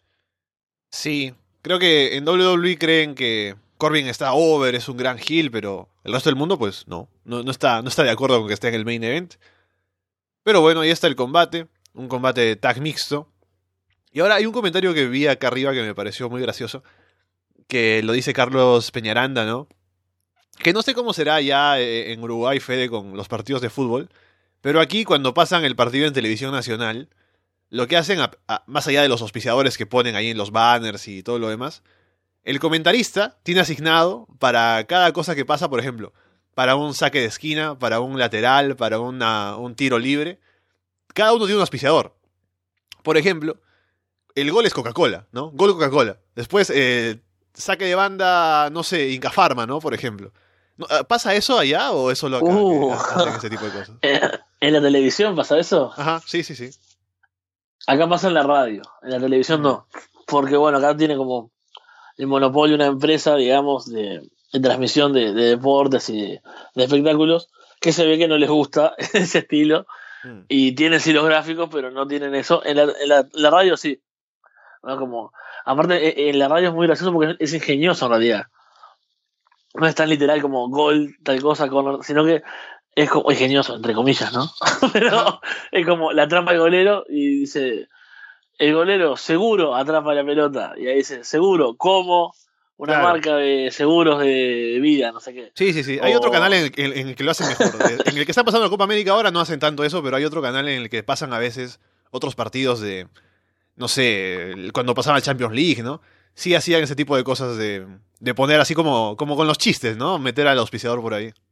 Sí, creo que en WWE creen que Corbin está over, es un gran heel, pero el resto del mundo, pues no está de acuerdo con que esté en el main event. Pero bueno, ahí está el combate, un combate de tag mixto. Y ahora hay un comentario que vi acá arriba que me pareció muy gracioso, que lo dice Carlos Peñaranda, ¿no? Que no sé cómo será ya en Uruguay, Fede, con los partidos de fútbol, pero aquí cuando pasan el partido en televisión nacional, lo que hacen, más allá de los auspiciadores que ponen ahí en los banners y todo lo demás, el comentarista tiene asignado para cada cosa que pasa, por ejemplo, para un saque de esquina, para un lateral, para un tiro libre, cada uno tiene un auspiciador. Por ejemplo, el gol es Coca-Cola, ¿no? Gol Coca-Cola. Después, saque de banda, no sé, Inca Pharma, ¿no? Por ejemplo. ¿Pasa eso allá o es solo acá que hacen ese tipo de cosas? ¿En la televisión pasa eso? Ajá, sí, sí, sí. Acá pasa en la radio, en la televisión no. Porque bueno, acá tiene como el monopolio una empresa, digamos, de transmisión de deportes y de espectáculos, que se ve que no les gusta ese estilo. Y tienen sí los gráficos, pero no tienen eso. En la radio sí. ¿No? Como, aparte, en la radio es muy gracioso porque es ingenioso en realidad. No es tan literal como gol, tal cosa, corner, sino que es como ingenioso, entre comillas, ¿no? Pero es como la trampa del golero y dice, el golero seguro atrapa la pelota. Y ahí dice, seguro, ¿cómo? una Claro. marca de seguros de vida, no sé qué. Sí, sí, sí. Hay otro O- canal en el que lo hacen mejor. En el que está pasando la Copa América ahora no hacen tanto eso, pero hay otro canal en el que pasan a veces otros partidos de, no sé, cuando pasaba el Champions League, ¿no? Sí hacían ese tipo de cosas de poner así como con los chistes, ¿no? Meter al auspiciador por ahí.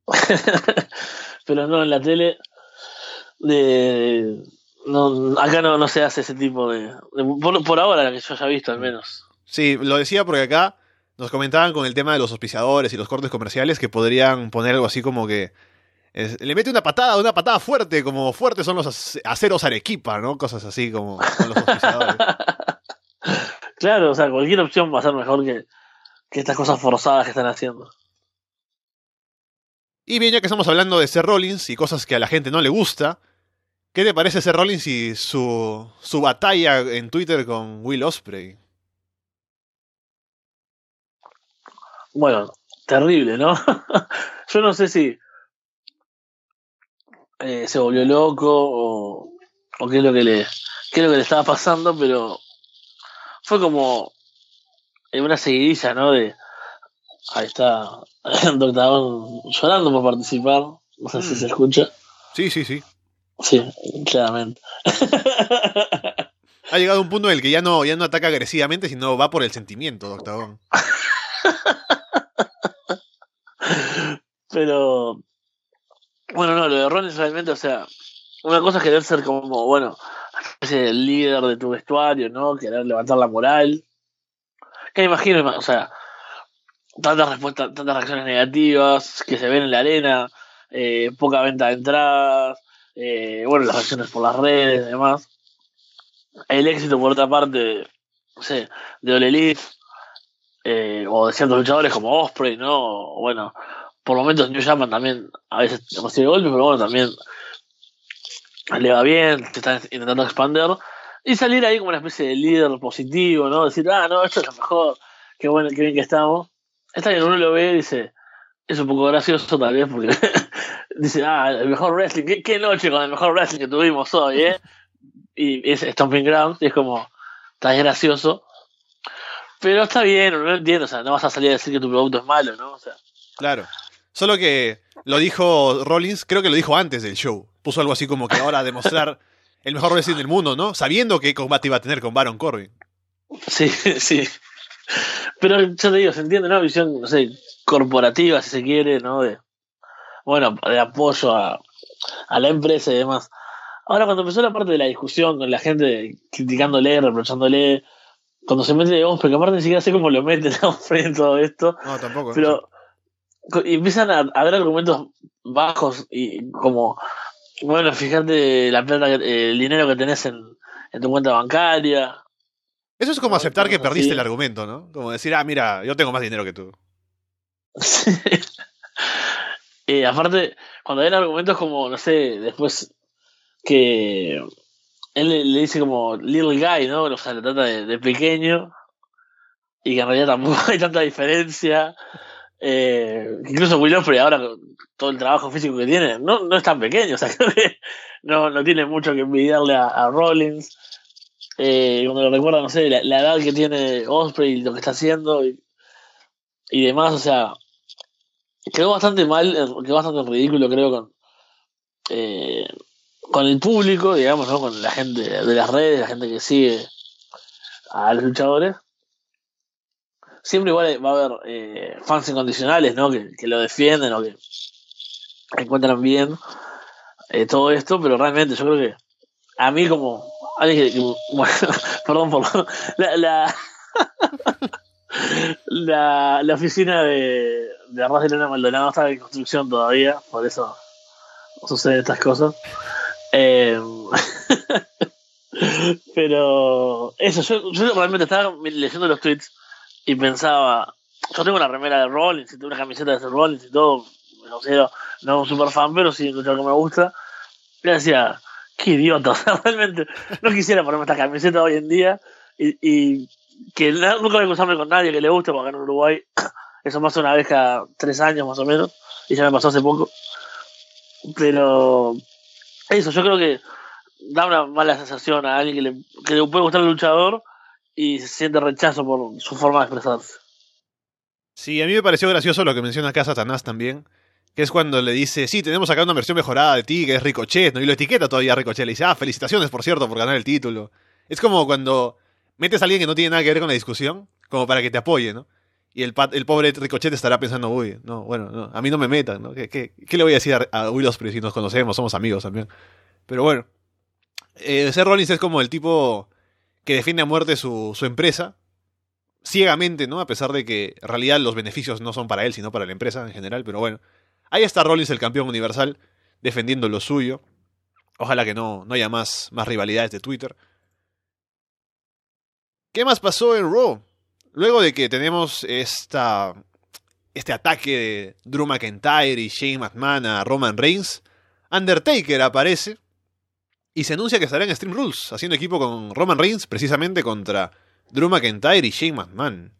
Pero no, en la tele de no, acá no se hace ese tipo por ahora, que yo haya visto al Mm. menos. Sí, lo decía porque acá nos comentaban con el tema de los auspiciadores y los cortes comerciales que podrían poner algo así como que le mete una patada fuerte, como fuertes son los aceros Arequipa, ¿no? Cosas así como con los auspiciadores. Claro, o sea, cualquier opción va a ser mejor que estas cosas forzadas que están haciendo. Y bien, ya que estamos hablando de Seth Rollins y cosas que a la gente no le gusta, ¿qué te parece Seth Rollins y su batalla en Twitter con Will Ospreay? Bueno, terrible, ¿no? Yo no sé si se volvió loco o qué es lo que le estaba pasando, pero fue como en una seguidilla, ¿no? Ahí está Doctor llorando por participar. No sé si se Mm, escucha. sí, sí, sí. Sí, claramente. Ha llegado un punto en el que ya no ataca agresivamente, sino va por el sentimiento, Doctor. Pero, bueno, no, lo de Rollins realmente, o sea, una cosa es querer ser como, bueno, el líder de tu vestuario, ¿no? Querer levantar la moral. Que me imagino, o sea, tantas respuestas, tantas reacciones negativas que se ven en la arena, poca venta de entradas, bueno, las reacciones por las redes y demás. El éxito, por otra parte, no sé, de All Elite, o de ciertos luchadores como Osprey, ¿no? O bueno, por momentos New Japan también a veces recibe golpes, pero bueno, también le va bien, se está intentando expandir. Y salir ahí como una especie de líder positivo, ¿no? Decir, no, esto es lo mejor, qué bueno, qué bien que estamos. Está bien, uno lo ve y dice, es un poco gracioso tal vez, porque dice, el mejor wrestling, qué noche con el mejor wrestling que tuvimos hoy, ¿eh? Y es Stomping Ground, y es como, está gracioso. Pero está bien, no lo entiendo, o sea, no vas a salir a decir que tu producto es malo, ¿no? O sea, Claro. Solo que lo dijo Rollins, creo que lo dijo antes del show. Puso algo así como que ahora a demostrar el mejor wrestling del mundo, ¿no? Sabiendo qué combate iba a tener con Baron Corbin. sí, sí. Pero ya te digo, se entiende, ¿no? Visión, no sé, corporativa, si se quiere, ¿no? Bueno, de apoyo a la empresa y demás. Ahora, cuando empezó la parte de la discusión con la gente criticándole, reprochándole, cuando se mete de Osprey, que aparte ni siquiera sé cómo lo meten a Osprey en todo esto, No, tampoco, ¿no? Sí. pero y empiezan a ver argumentos bajos y como, bueno, fíjate la plata, el dinero que tenés en tu cuenta bancaria, Eso es como ¿no? Y aceptar que cosas perdiste así. el argumento, ¿no? Como decir, mira, yo tengo más dinero que tú. Aparte, cuando hay argumentos como, no sé, después que él le dice como little guy, ¿no? O sea, le trata de pequeño y que en realidad tampoco hay tanta diferencia. Incluso Will Ospreay ahora con todo el trabajo físico que tiene, no es tan pequeño, o sea, creo que no tiene mucho que envidiarle a Rollins. Cuando lo recuerda, no sé, la edad que tiene Osprey y lo que está haciendo y demás, o sea, quedó bastante mal, quedó bastante ridículo, creo, eh, con el público, digamos, ¿no? Con la gente de las redes, la gente que sigue a los luchadores. Siempre igual va a haber fans incondicionales, ¿no? Que lo defienden o que encuentran bien todo esto, pero realmente yo creo que a mí como alguien bueno, perdón por la, la oficina de Arras de Luna Maldonado está en construcción todavía, por eso suceden estas cosas. Eh, pero eso, yo realmente estaba leyendo los tweets y pensaba, yo tengo una remera de Rollins y tengo una camiseta de Rollins y todo, me considero no un super fan, pero sí un que me gusta. Y decía, qué idiota, o sea, realmente no quisiera ponerme esta camiseta hoy en día y que nunca voy a cruzarme con nadie que le guste, porque acá en Uruguay eso pasa una vez cada 3 años más o menos, y ya me pasó hace poco. Pero eso, yo creo que da una mala sensación a alguien que le puede gustar el luchador y se siente rechazo por su forma de expresarse. Sí, a mí me pareció gracioso lo que menciona acá Satanás también, que es cuando le dice, sí, tenemos acá una versión mejorada de ti, que es Ricochet, ¿no? Y lo etiqueta todavía a Ricochet, le dice, felicitaciones, por cierto, por ganar el título. Es como cuando metes a alguien que no tiene nada que ver con la discusión, como para que te apoye, ¿no? Y el pobre Ricochet estará pensando, uy, no, bueno, no, a mí no me metan, ¿no? ¿Qué le voy a decir a Will Ospreay si nos conocemos, somos amigos también? Pero bueno, Seth Rollins es como el tipo que defiende a muerte su empresa, ciegamente, ¿no? A pesar de que en realidad los beneficios no son para él, sino para la empresa en general, pero bueno. Ahí está Rollins, el campeón universal, defendiendo lo suyo. Ojalá que no haya más rivalidades de Twitter. ¿Qué más pasó en Raw? Luego de que tenemos este ataque de Drew McIntyre y Shane McMahon a Roman Reigns, Undertaker aparece y se anuncia que estará en Extreme Rules, haciendo equipo con Roman Reigns precisamente contra Drew McIntyre y Shane McMahon.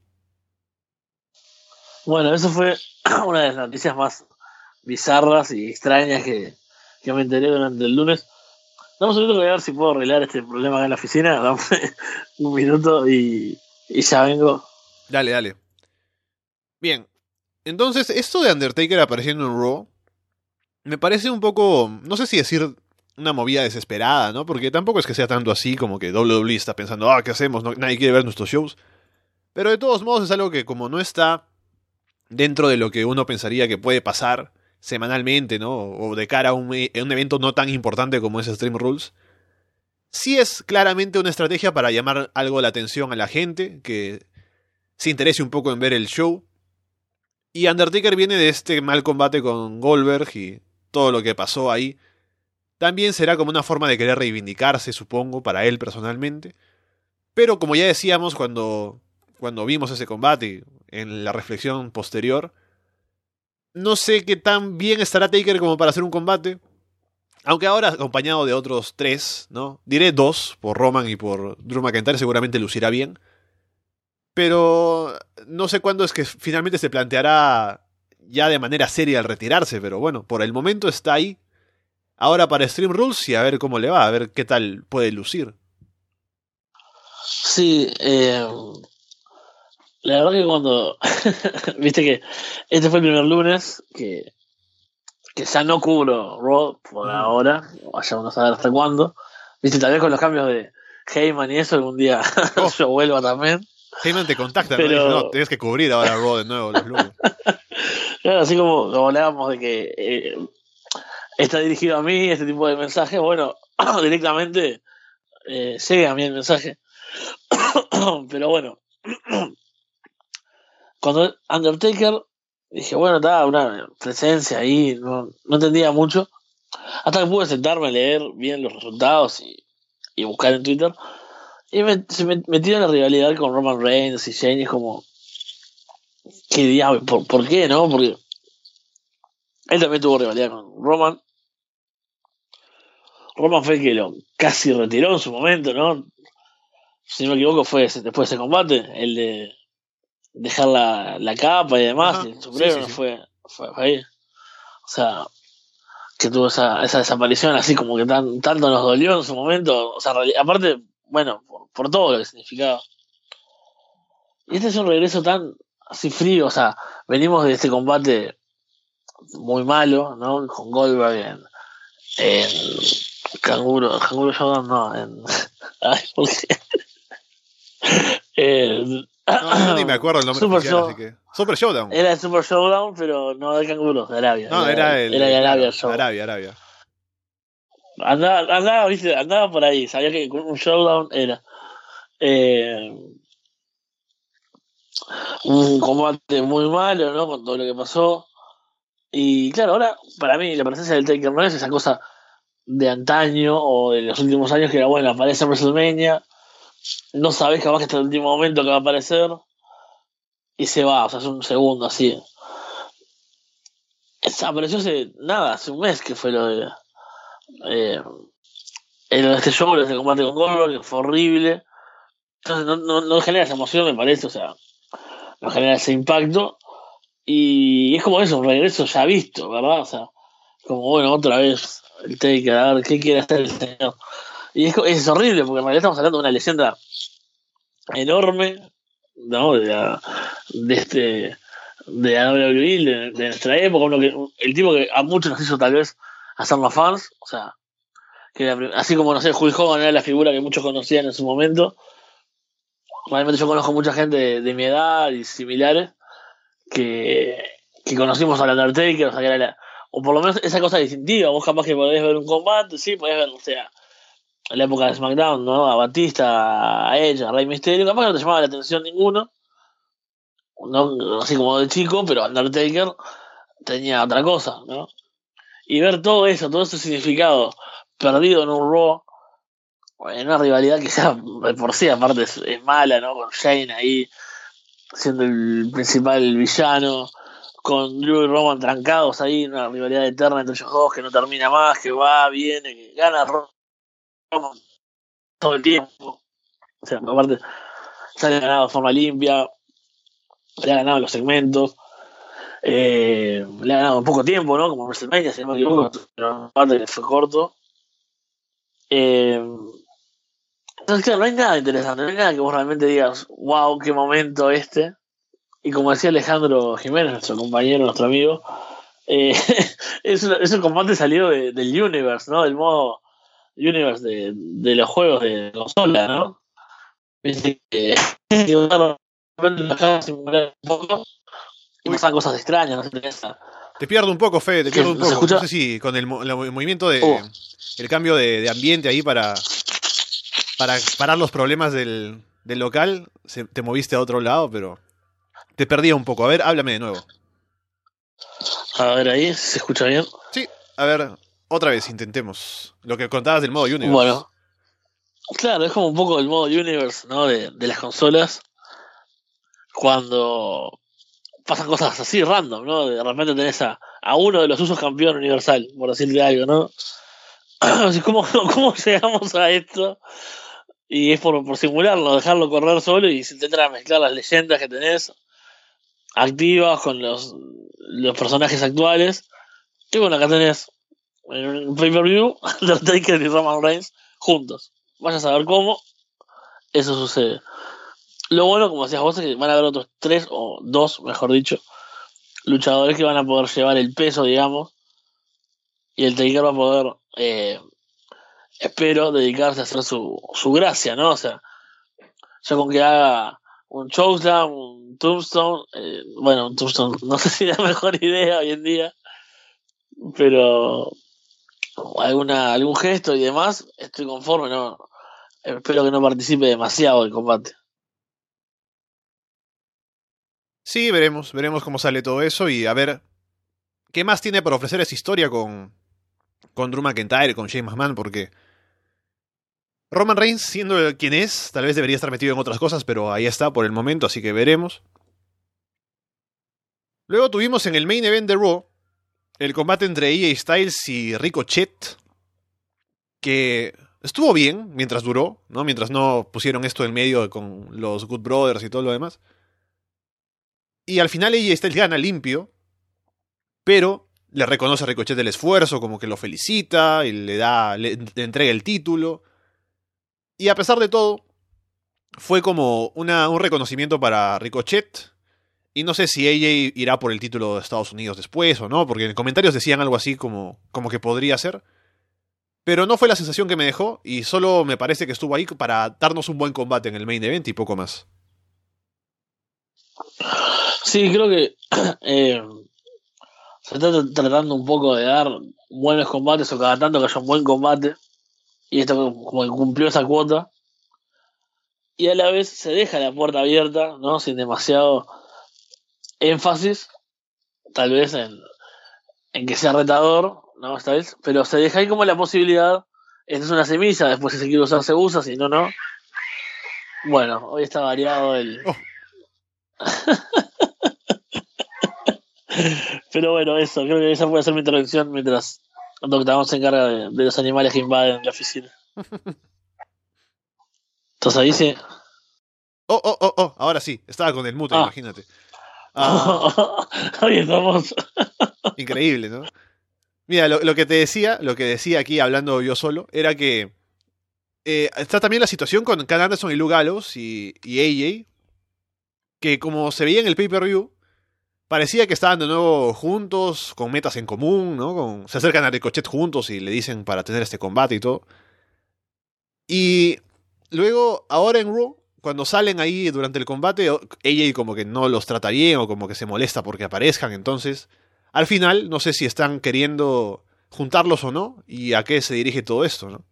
Bueno, eso fue una de las noticias más bizarras y extrañas que me enteré durante el lunes. Dame un segundo que voy a ver si puedo arreglar este problema acá en la oficina. Dame un minuto y ya vengo. Dale. Bien, entonces esto de Undertaker apareciendo en Raw me parece un poco, no sé si decir una movida desesperada, ¿no? Porque tampoco es que sea tanto así como que WWE está pensando, ¿qué hacemos? Nadie quiere ver nuestros shows. Pero de todos modos es algo que como no está dentro de lo que uno pensaría que puede pasar semanalmente, ¿no? O de cara a un evento no tan importante como es Extreme Rules, sí es claramente una estrategia para llamar algo la atención a la gente, que se interese un poco en ver el show. Y Undertaker viene de este mal combate con Goldberg y todo lo que pasó ahí. También será como una forma de querer reivindicarse, supongo, para él personalmente. Pero como ya decíamos cuando vimos ese combate, en la reflexión posterior, no sé qué tan bien estará Taker como para hacer un combate. Aunque ahora acompañado de otros 3, ¿no? Diré 2, por Roman y por Drew McIntyre, seguramente lucirá bien. Pero no sé cuándo es que finalmente se planteará ya de manera seria el retirarse, pero bueno, por el momento está ahí. Ahora para Extreme Rules y a ver cómo le va, a ver qué tal puede lucir. Sí, la verdad que cuando. Viste que este fue el primer lunes que ya no cubro Raw por Ujú. ahora, vaya uno a saber hasta cuándo. Viste, tal vez con los cambios de Heyman y eso, algún día Oh, yo vuelva también. Heyman te contacta, ¿no? Dice, no, Pero, tienes que cubrir ahora Raw de nuevo los lunes. claro, así como hablábamos de que está dirigido a mí este tipo de mensajes, bueno, directamente llega a mí el mensaje. Pero bueno, cuando Undertaker, dije, bueno, estaba una presencia ahí, no entendía mucho. Hasta que pude sentarme a leer bien los resultados y buscar en Twitter. Y se me metió en la rivalidad con Roman Reigns y Shane. Y es como, ¿qué diablo? ¿Por qué, no? Porque él también tuvo rivalidad con Roman. Roman fue el que lo casi retiró en su momento, ¿no? Si no me equivoco, fue después de ese combate, el de dejar la capa y demás, y Ajá, el sí, sombrero sí, no sí. fue ahí. O sea, que tuvo esa desaparición así como que tanto nos dolió en su momento. O sea, aparte, bueno, por todo lo que significaba. Y este es un regreso tan así frío, o sea, venimos de este combate muy malo, ¿no? Con Goldberg en Canguro Showdown, no, ay, ¿por qué? En- No, yo ni me acuerdo el nombre Super oficial, así Show, que... Super Showdown. era el Super Showdown, pero no de canguros, de Arabia, No, era el era de, de Arabia el claro, show. Arabia. ¿Viste? Andaba por ahí, sabía que un showdown era. Eh, un combate muy malo, ¿no? Con todo lo que pasó. Y claro, ahora para mí la presencia del Taker no es esa cosa de antaño o de los últimos años que era bueno, aparece en WrestleMania, no sabes capaz que hasta el último momento que va a aparecer y se va, o sea, es un segundo así. Apareció hace nada, hace un mes que fue eh, lo de este show, lo de este combate con Goldberg, que fue horrible. Entonces no genera esa emoción, me parece, o sea, no genera ese impacto. Y es como eso, un regreso ya visto, ¿verdad? O sea, como bueno, otra vez el Taker, a ver qué quiere hacer el señor. Y es horrible, porque en realidad estamos hablando de una leyenda enorme, ¿no? De este de la WWE de nuestra época, el tipo que a muchos nos hizo tal vez hacernos fans, o sea, así como, no sé, Hulk Hogan era la figura que muchos conocían en su momento. Realmente yo conozco mucha gente de mi edad y similares que, que conocimos al Undertaker, o sea, que era o por lo menos esa cosa distintiva. Vos capaz que podés ver un combate, sí, podés ver, o sea, en la época de SmackDown, ¿no? A Batista, a Edge, a Rey Mysterio, capaz que no te llamaba la atención ninguno, no así como de chico, pero Undertaker tenía otra cosa, ¿no? Y ver todo ese significado perdido en un Raw, en una rivalidad que ya de por sí aparte es mala, ¿no? Con Shane ahí siendo el principal villano, con Drew y Roman trancados ahí, una rivalidad eterna entre ellos dos que no termina más, que va, viene, que gana Roman todo el tiempo. O sea, aparte, se ha ganado de forma limpia, le ha ganado en los segmentos, le ha ganado en poco tiempo, ¿no? Como WrestleMania, si no me equivoco, pero aparte que fue corto. Eh, entonces, claro, no hay nada interesante, no hay nada que vos realmente digas, wow, qué momento este. Y como decía Alejandro Jiménez, nuestro compañero, nuestro amigo, eh, es un combate salido del Universe, ¿no? Del modo Universe de los juegos de consola, ¿no? Viste que de repente lo dejaban simular un poco y pasaban cosas extrañas, no sé, Te pierdo un poco, Fede, te pierdo un ¿se poco. escucha? No sé si con el movimiento de... El cambio de ambiente ahí para parar los problemas del local, te moviste a otro lado, pero te perdía un poco. A ver, háblame de nuevo. A ver ahí, ¿se escucha bien? Sí, a ver, otra vez intentemos. Lo que contabas del modo Universe. Bueno, claro, es como un poco el modo Universe, ¿no? De las consolas, cuando pasan cosas así random, ¿no? De repente tenés a uno de los usos campeón universal, por decirte algo, ¿no? Así, ¿cómo llegamos a esto? Y es por simularlo, dejarlo correr solo y se intentar mezclar las leyendas que tenés activas con los personajes actuales. Y bueno, acá tenés en un pay-per-view Undertaker y Roman Reigns juntos. Vaya a saber cómo eso sucede. Lo bueno, como decías vos, es que van a haber otros tres, o dos, mejor dicho, luchadores que van a poder llevar el peso, digamos, y el Taker va a poder, espero, dedicarse a hacer su gracia, ¿no? O sea, ya con que haga un chokeslam, un tombstone, bueno, un tombstone no sé si es la mejor idea hoy en día, pero algún gesto y demás, estoy conforme, no, espero que no participe demasiado del combate. Sí, veremos cómo sale todo eso y a ver qué más tiene para ofrecer esa historia con Drew McIntyre, con Shane McMahon, porque Roman Reigns, siendo quien es, tal vez debería estar metido en otras cosas, pero ahí está por el momento, así que veremos. Luego tuvimos en el main event de Raw el combate entre AJ Styles y Ricochet, que estuvo bien mientras duró, ¿no? Mientras no pusieron esto en medio con los Good Brothers y todo lo demás. Y al final AJ Styles gana limpio, pero le reconoce a Ricochet el esfuerzo, como que lo felicita y le entrega el título. Y a pesar de todo, fue como un reconocimiento para Ricochet. Y no sé si AJ irá por el título de Estados Unidos después o no, porque en comentarios decían algo así como que podría ser. Pero no fue la sensación que me dejó y solo me parece que estuvo ahí para darnos un buen combate en el main event y poco más. Sí, creo que se está tratando un poco de dar buenos combates o cada tanto que haya un buen combate. Y esto como que cumplió esa cuota. Y a la vez se deja la puerta abierta, ¿no? Sin demasiado énfasis, tal vez en que sea retador, ¿no? Esta vez, pero se deja ahí como la posibilidad. Esta es una semilla, después si se quiere usar se usa, si no, no. Bueno, hoy está variado el. Oh, Pero bueno, eso, creo que esa puede ser mi introducción mientras Doctor se encarga de los animales que invaden la oficina. Entonces ahí sí. ahora sí, estaba con el mute, imagínate. Ahí estamos. Increíble, ¿no? Mira, lo que decía aquí hablando yo solo, era que está también la situación con Ken Anderson y Luke Gallows y AJ, que como se veía en el pay-per-view, parecía que estaban de nuevo juntos, con metas en común, ¿no? Se acercan a Ricochet juntos y le dicen para tener este combate y todo. Y luego, ahora en Raw, cuando salen ahí durante el combate, ella como que no los trata bien o como que se molesta porque aparezcan. Entonces, al final, no sé si están queriendo juntarlos o no y a qué se dirige todo esto, ¿no?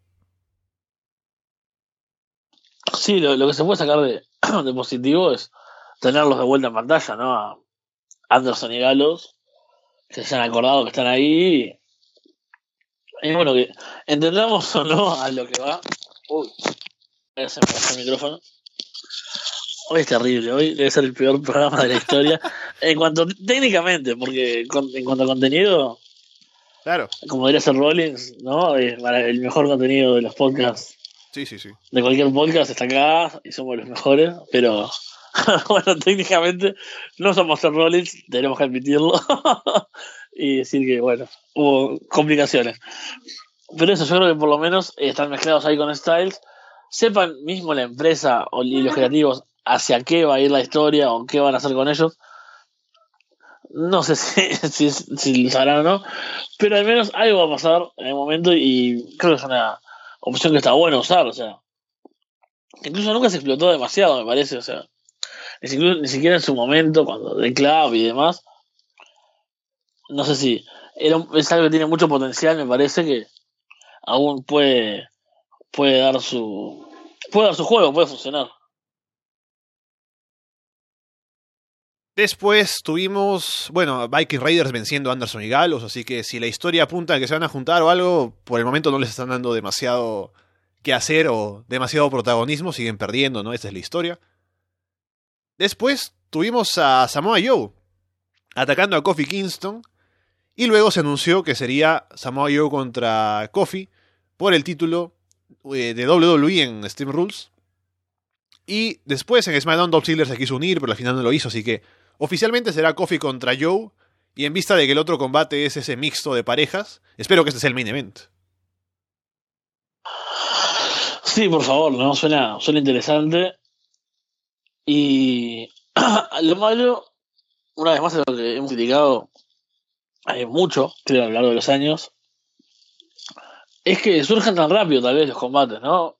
Sí, lo que se puede sacar de positivo es tenerlos de vuelta en pantalla, ¿no? A Anderson y Gallows, que se han acordado que están ahí. Y bueno, que entendamos o no a lo que va. Uy, se me pasó el micrófono. Hoy es terrible, hoy debe ser el peor programa de la historia. En cuanto técnicamente, porque en cuanto a contenido, Claro. como diría ser Rollins, ¿no? El mejor contenido de los podcasts, Sí, sí, sí. de cualquier podcast está acá y somos los mejores, pero bueno, técnicamente no somos Seth Rollins, tenemos que admitirlo y decir que, bueno, hubo complicaciones. Pero eso, yo creo que por lo menos están mezclados ahí con Styles. Sepan mismo la empresa y los creativos hacia qué va a ir la historia o qué van a hacer con ellos. No sé si lo sabrán o no, pero al menos algo va a pasar en el momento y creo que es una opción que está bueno usar, o sea. Incluso nunca se explotó demasiado, me parece, o sea. Ni siquiera en su momento, cuando de Club y demás. No sé si es algo que tiene mucho potencial, me parece que aún puede dar su juego, puede funcionar. Después tuvimos, bueno, Viking Raiders venciendo a Anderson y Gallows, así que si la historia apunta a que se van a juntar o algo, por el momento no les están dando demasiado que hacer o demasiado protagonismo, siguen perdiendo, ¿no? Esta es la historia. Después tuvimos a Samoa Joe atacando a Kofi Kingston y luego se anunció que sería Samoa Joe contra Kofi por el título de WWE en Extreme Rules. Y después en SmackDown Dolph Ziggler se quiso unir, pero al final no lo hizo, así que oficialmente será Kofi contra Joe. Y en vista de que el otro combate es ese mixto de parejas, espero que este sea el main event. Sí, por favor, ¿no? Suena interesante. Y lo malo, una vez más, es lo que hemos criticado mucho, creo, a lo largo de los años, es que surjan tan rápido tal vez los combates, ¿no?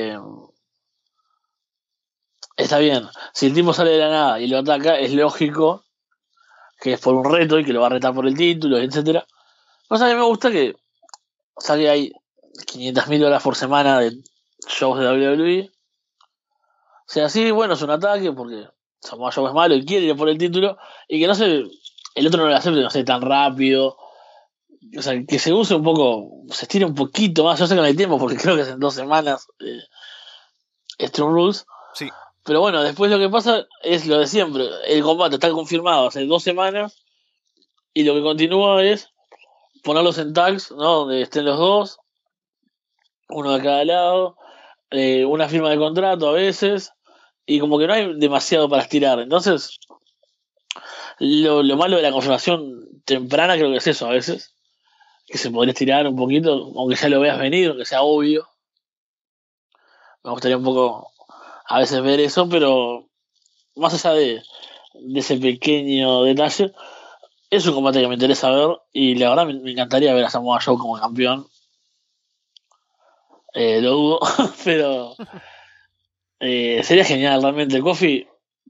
Está bien, si el tipo sale de la nada y lo ataca, es lógico que es por un reto y que lo va a retar por el título, etcétera. Cosa que me gusta que, o sea, que hay 500.000 horas por semana de shows de WWE. O sea, sí, bueno, es un ataque porque Samoa Joe es malo y quiere ir por el título y que no se, el otro no lo acepte, no sé, tan rápido. O sea, que se use un poco, se estire un poquito más. Yo sé que no hay tiempo porque creo que es en 2 semanas Extreme Rules. Sí. Pero bueno, después lo que pasa es lo de siempre. El combate está confirmado hace 2 semanas y lo que continúa es ponerlos en tags, ¿no? Donde estén los dos, uno de cada lado, una firma de contrato a veces, y como que no hay demasiado para estirar. Entonces, lo malo de la confirmación temprana creo que es eso a veces, que se podría estirar un poquito, aunque ya lo veas venir, aunque sea obvio. Me gustaría un poco a veces ver eso, pero más allá de ese pequeño detalle, es un combate que me interesa ver y la verdad me encantaría ver a Samoa Joe como campeón. Lo dudo, pero sería genial realmente. Kofi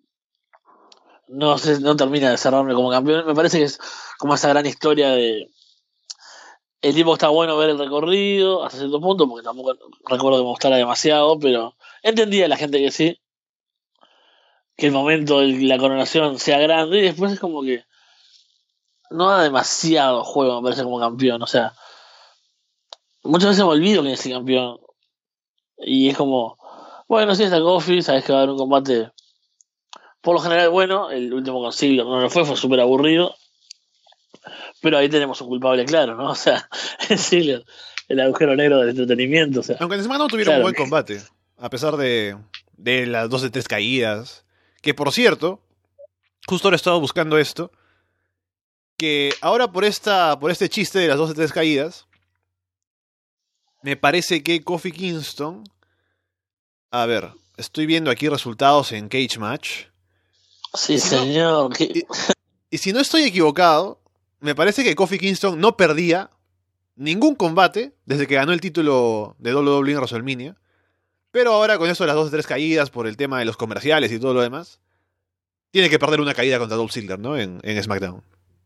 no sé, no termina de cerrarme como campeón. Me parece que es como esa gran historia de el tipo está bueno ver el recorrido hasta cierto punto, porque tampoco recuerdo que me gustara demasiado, pero entendía la gente que sí, que el momento de la coronación sea grande y después es como que no da demasiado juego, me parece, como campeón. O sea, muchas veces me olvido quién es el campeón y es como, bueno, sí está Kofi, sabes que va a haber un combate por lo general bueno, el último con Ziggler no lo fue súper aburrido, pero ahí tenemos un culpable claro, ¿no? O sea, es Ziggler, el agujero negro del entretenimiento, o sea. Aunque en SmackDown tuvieron Claro. un buen combate, a pesar de las 2 de 3 caídas. Que por cierto, justo ahora estaba buscando esto, que ahora por este chiste de las 2 de 3 caídas, me parece que Kofi Kingston, a ver, estoy viendo aquí resultados en Cage Match. Sí, señor. Y si no estoy equivocado, me parece que Kofi Kingston no perdía ningún combate desde que ganó el título de WWE en WrestleMania. Pero ahora con eso de las 2 o 3 caídas por el tema de los comerciales y todo lo demás, tiene que perder una caída contra Dolph Ziggler, ¿no? En SmackDown.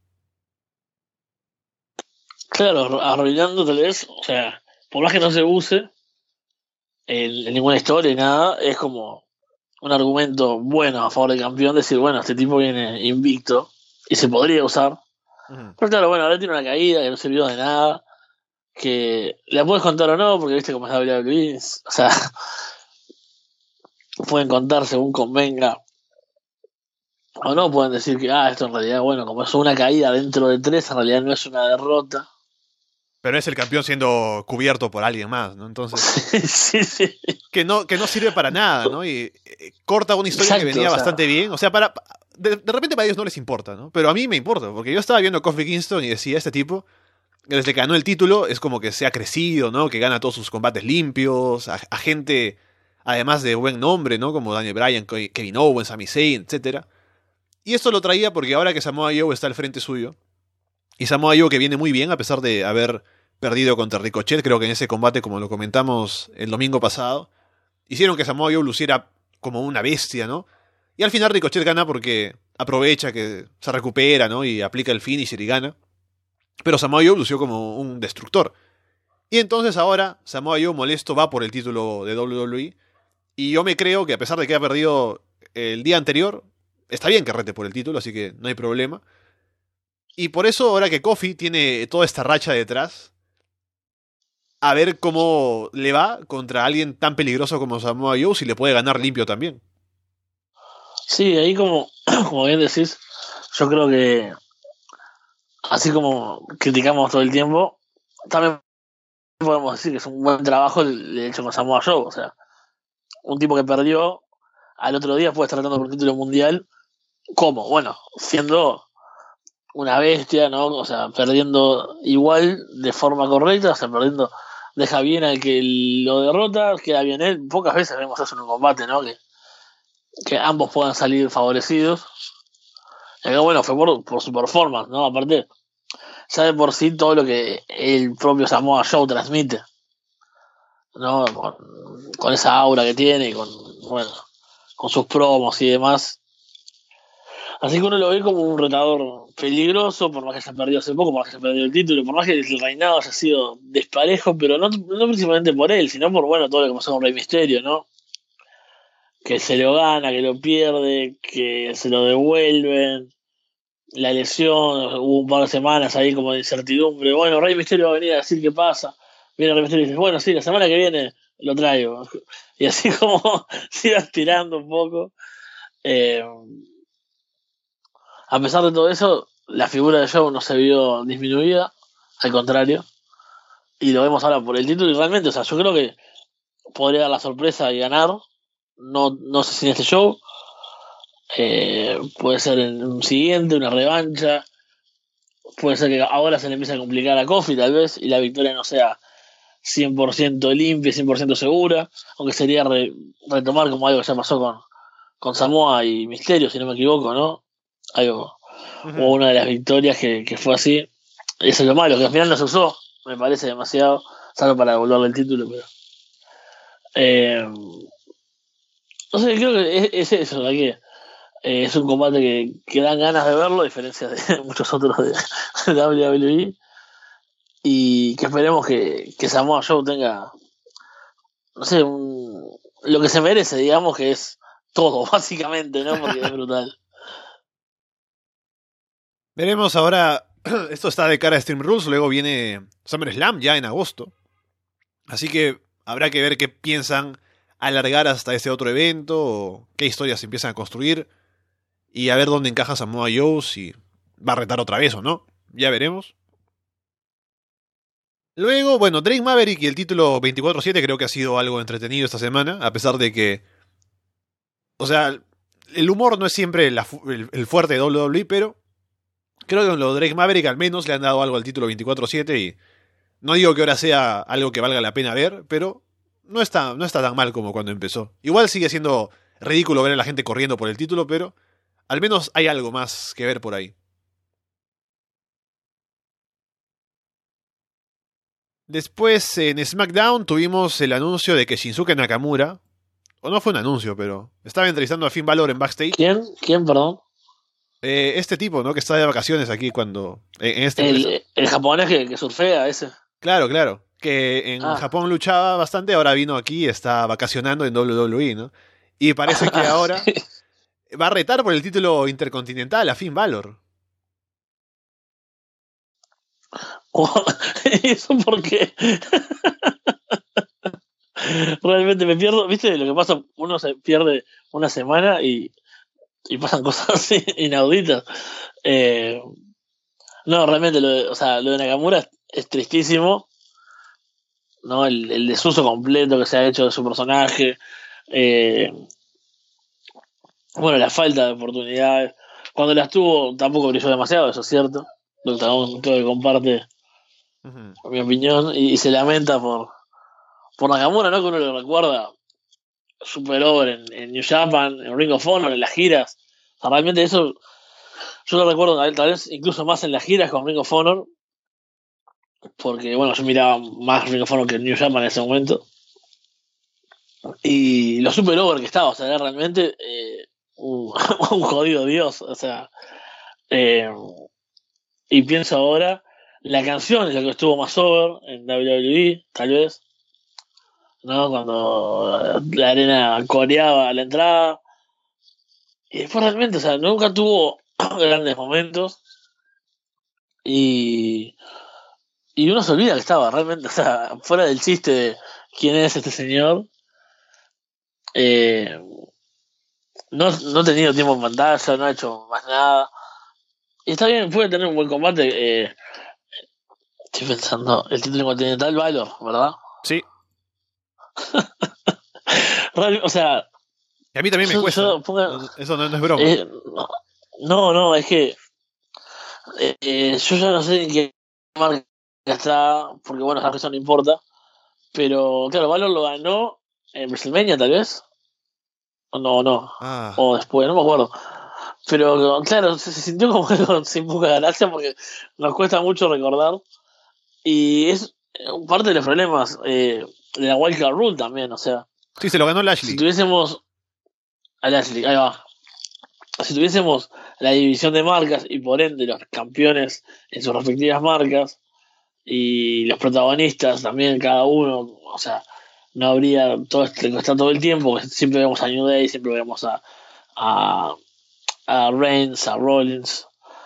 Claro, arruinando tal vez, o sea, por más que no se use en ninguna historia y nada, es como un argumento bueno a favor del campeón, decir, bueno, este tipo viene invicto y se podría usar. Ujú. Pero claro, bueno, ahora tiene una caída que no sirvió de nada, que la puedes contar o no, porque viste cómo es WWE, o sea, pueden contar según convenga, o no pueden decir que, esto en realidad, bueno, como es una caída dentro de 3, en realidad no es una derrota. Pero es el campeón siendo cubierto por alguien más, ¿no? Entonces, Sí, sí. que no sirve para nada, ¿no? Y corta una historia Exacto, que venía o sea, bastante bien. O sea, de repente para ellos no les importa, ¿no? Pero a mí me importa, porque yo estaba viendo a Kofi Kingston y decía, este tipo, desde que ganó el título, es como que se ha crecido, ¿no? Que gana todos sus combates limpios, a gente, además de buen nombre, ¿no? Como Daniel Bryan, Kevin Owens, Sami Zayn, etcétera. Y esto lo traía porque ahora que Samoa Joe está al frente suyo, y Samoa Joe que viene muy bien a pesar de haber perdido contra Ricochet, creo que en ese combate, como lo comentamos el domingo pasado, hicieron que Samoa Joe luciera como una bestia, ¿no? Y al final Ricochet gana porque aprovecha que se recupera, ¿no? Y aplica el finisher y gana. Pero Samoa Joe lució como un destructor. Y entonces ahora Samoa Joe molesto va por el título de WWE. Y yo me creo que a pesar de que ha perdido el día anterior, está bien que rete por el título, así que no hay problema. Y por eso ahora que Kofi tiene toda esta racha detrás, a ver cómo le va contra alguien tan peligroso como Samoa Joe, si le puede ganar limpio también. sí, ahí como, como bien decís, yo creo que así como criticamos todo el tiempo, también podemos decir que es un buen trabajo el hecho con Samoa Joe, o sea, un tipo que perdió al otro día puede estar tratando por un título mundial, ¿cómo? Bueno, siendo una bestia, ¿no? O sea, perdiendo igual de forma correcta, o sea, perdiendo, deja bien al que lo derrota, queda bien él, pocas veces vemos eso en un combate, ¿no? Que ambos puedan salir favorecidos. Y acá, bueno, fue por su performance, ¿no? Aparte, ya de por sí todo lo que el propio Samoa Joe transmite, ¿no? Con esa aura que tiene y con, bueno, con sus promos y demás. Así que uno lo ve como un retador peligroso, por más que se perdió hace poco, por más que se perdió el título, por más que el reinado haya sido desparejo, pero no principalmente por él, sino por, bueno, todo lo que pasó con Rey Misterio, ¿no? Que se lo gana, que lo pierde, que se lo devuelven, la lesión, hubo un par de semanas ahí como de incertidumbre. Bueno, Rey Misterio va a venir a decir qué pasa. Viene Rey Misterio y dice, bueno, sí, la semana que viene lo traigo. Y así como se iba estirando un poco. Eh, a pesar de todo eso, la figura de Joe no se vio disminuida, al contrario. Y lo vemos ahora por el título y realmente, o sea, yo creo que podría dar la sorpresa y ganar. No sé si en este show. Puede ser en un siguiente, una revancha. Puede ser que ahora se le empiece a complicar a Kofi tal vez y la victoria no sea 100% limpia, 100% segura, aunque sería retomar como algo que ya pasó con Samoa y Misterio, si no me equivoco, ¿no? Algo, o Ujú. una de las victorias que fue así. Eso es lo malo, que al final no se usó, me parece demasiado, salvo para devolverle el título, pero... Eh, no sé, creo que es eso, de que es un combate que dan ganas de verlo, a diferencia de muchos otros de WWE. Y que esperemos que Samoa Joe tenga, no sé, lo que se merece, digamos, que es todo, básicamente, ¿no? Porque es brutal. Veremos ahora. Esto está de cara a Stream Rules. Luego viene SummerSlam ya en agosto. Así que habrá que ver qué piensan alargar hasta ese otro evento. O qué historias se empiezan a construir. Y a ver dónde encaja Samoa Joe. Si va a retar otra vez o no. Ya veremos. Luego, bueno, Drake Maverick y el título 24/7 creo que ha sido algo entretenido esta semana. A pesar de que. O sea, el humor no es siempre el fuerte de WWE, pero creo que con lo de Drake Maverick al menos le han dado algo al título 24/7 y no digo que ahora sea algo que valga la pena ver, pero no está tan mal como cuando empezó. Igual sigue siendo ridículo ver a la gente corriendo por el título, pero al menos hay algo más que ver por ahí. Después en SmackDown tuvimos el anuncio de que Shinsuke Nakamura, o no fue un anuncio, pero estaba entrevistando a Finn Balor en backstage. ¿Quién, perdón? Este tipo, ¿no? Que está de vacaciones aquí cuando... En esta empresa. El japonés que surfea ese. Claro, claro. Que en Japón luchaba bastante, ahora vino aquí y está vacacionando en WWE, ¿no? Y parece que ahora va a retar por el título intercontinental a Finn Balor. ¿Eso por qué? Realmente me pierdo. ¿Viste lo que pasa? Uno se pierde una semana y pasan cosas así inauditas. No, realmente lo de Nakamura es tristísimo, ¿no? El desuso completo que se ha hecho de su personaje. eh, bueno, la falta de oportunidades. Cuando las tuvo tampoco brilló demasiado, eso es cierto. Lo que comparte Ujú. mi opinión y se lamenta por Nakamura, ¿no? Que uno lo recuerda super over en New Japan, en Ring of Honor, en las giras. O sea, realmente eso yo lo recuerdo tal vez incluso más en las giras con Ring of Honor, porque bueno, yo miraba más Ring of Honor que New Japan en ese momento. Y lo super over que estaba, o sea, era realmente un, un jodido dios, o sea. eh, y pienso ahora, la canción es lo que estuvo más over en WWE, tal vez, ¿no? Cuando la arena coreaba a la entrada. Y después realmente, o sea, nunca tuvo grandes momentos. Y, y uno se olvida que estaba realmente, o sea, fuera del chiste de quién es este señor. eh, no ha tenido tiempo en pantalla, no ha hecho más nada. Y está bien, puede tener un buen combate. Estoy pensando, el título continental Valor, ¿verdad? Sí, O sea, y a mí también me cuesta. Eso no es broma. no, es que yo ya no sé en qué marca está, porque bueno, eso no importa. Pero claro, Valor lo ganó en WrestleMania, tal vez. O no. Ah, O después, no me acuerdo. Pero claro, se sintió como algo sin poca gracia porque nos cuesta mucho recordar. Y es parte de los problemas de la Wildcard Rule también. O sea, sí, se lo ganó si Lashley. tuviésemos a Lashley, ahí va. Si tuviésemos la división de marcas y por ende los campeones en sus respectivas marcas y los protagonistas también cada uno, o sea, no habría todo este que está todo el tiempo, que siempre vemos a New Day, siempre vemos a, a Reigns, a Rollins,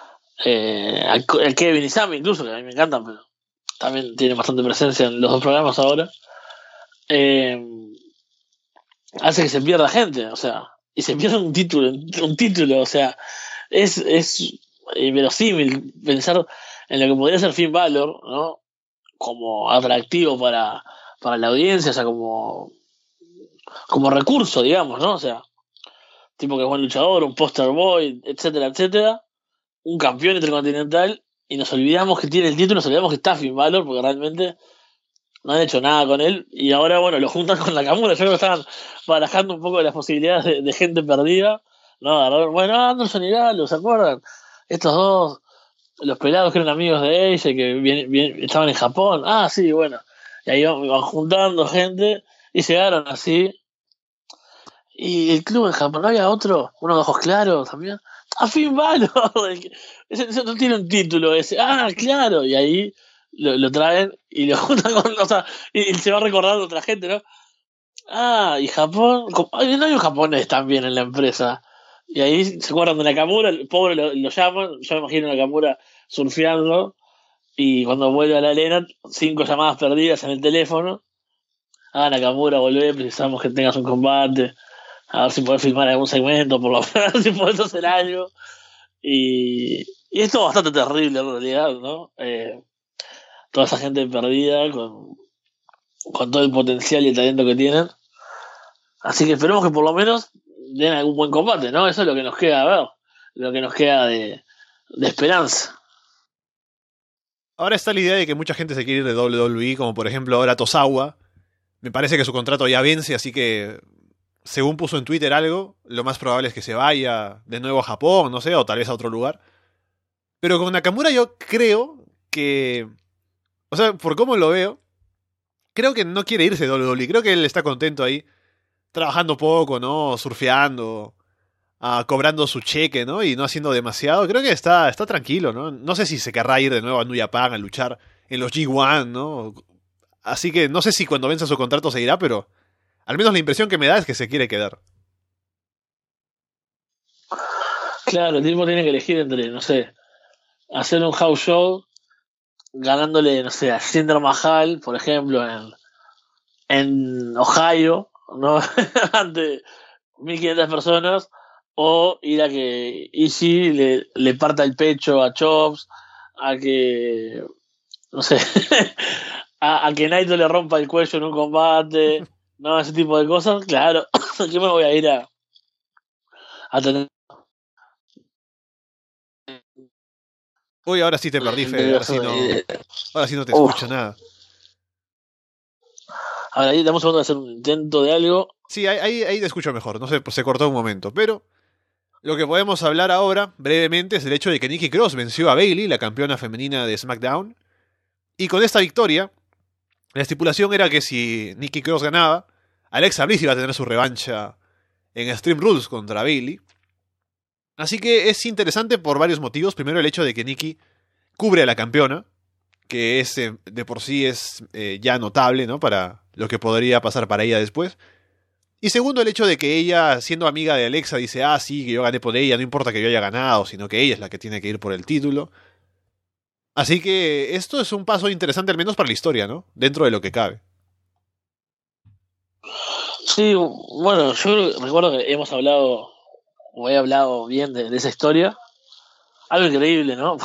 a Kevin y Sammy incluso, que a mí me encantan, pero también tienen bastante presencia en los dos programas ahora. Eh, hace que se pierda gente, o sea, y se pierde un título, o sea, es verosímil pensar en lo que podría ser Finn Balor, ¿no? Como atractivo para la audiencia, o sea, como recurso, digamos, ¿no? O sea, tipo que es buen luchador, un poster boy, etcétera, etcétera, un campeón intercontinental, y nos olvidamos que tiene el título, nos olvidamos que está Finn Balor, porque realmente no han hecho nada con él, y ahora, bueno, lo juntan con Nakamura, yo creo que estaban barajando un poco las posibilidades de gente perdida, ¿no? Bueno, Anderson y Galo, ¿se acuerdan? Estos dos, los pelados que eran amigos de ella, y que estaban en Japón, ah, sí, bueno, y ahí van juntando gente, y llegaron así, y el club en Japón, ¿no había otro? Uno de ojos claros también. ¡A Finn Balor! Ese no tiene un título ese. ¡Ah, claro! Y ahí lo traen y lo juntan con. O sea, y se va recordando otra gente, ¿no? Ah, y Japón. Ay, no hay un japonés también en la empresa. Y ahí se acuerdan de Nakamura, el pobre lo llaman. Yo me imagino a Nakamura surfeando. Y cuando vuelve a la arena, 5 llamadas perdidas en el teléfono. Ah, Nakamura, volvé, precisamos que tengas un combate a ver si podés filmar algún segmento, por lo menos, si podés hacer algo. Y esto es bastante terrible en realidad, ¿no? Toda esa gente perdida con todo el potencial y el talento que tienen. Así que esperemos que por lo menos den algún buen combate, ¿no? Eso es lo que nos queda a ver, lo que nos queda de esperanza. Ahora está la idea de que mucha gente se quiere ir de WWE, como por ejemplo ahora Tosawa. Me parece que su contrato ya vence, así que según puso en Twitter algo, lo más probable es que se vaya de nuevo a Japón, no sé, o tal vez a otro lugar. Pero con Nakamura yo creo que... O sea, por cómo lo veo, creo que no quiere irse de WWE. Creo que él está contento ahí, trabajando poco, ¿no? Surfeando, cobrando su cheque, ¿no? Y no haciendo demasiado. Creo que está tranquilo, ¿no? No sé si se querrá ir de nuevo a New Japan a luchar en los G1, ¿no? Así que no sé si cuando venza su contrato se irá, pero al menos la impresión que me da es que se quiere quedar. Claro, el tipo tiene que elegir entre, no sé, hacer un house show ganándole, no sé, a Jinder Mahal, por ejemplo, en Ohio, ¿no? Ante 1.500 personas, o ir a que Ishii le parta el pecho a Chops, a que, no sé, a que Naito le rompa el cuello en un combate, ¿no? Ese tipo de cosas, claro, yo me voy a ir a tener Uy, ahora sí te perdí, Fede. de Ahora sí no te uf. escucho nada. Ahora ahí damos un segundo de hacer un intento de algo. Sí, ahí te escucho mejor. No sé, pues se cortó un momento. Pero lo que podemos hablar ahora, brevemente, es el hecho de que Nikki Cross venció a Bayley, la campeona femenina de SmackDown. Y con esta victoria, la estipulación era que si Nikki Cross ganaba, Alexa Bliss iba a tener su revancha en Extreme Rules contra Bayley. Así que es interesante por varios motivos. Primero, el hecho de que Nikki cubre a la campeona, que es de por sí es ya notable, ¿no? Para lo que podría pasar para ella después. Y segundo, el hecho de que ella, siendo amiga de Alexa, dice, sí, que yo gané por ella, no importa que yo haya ganado, sino que ella es la que tiene que ir por el título. Así que esto es un paso interesante, al menos para la historia, ¿no? Dentro de lo que cabe. Sí, bueno, recuerdo que hemos hablado, o he hablado bien de esa historia. Algo increíble, ¿no?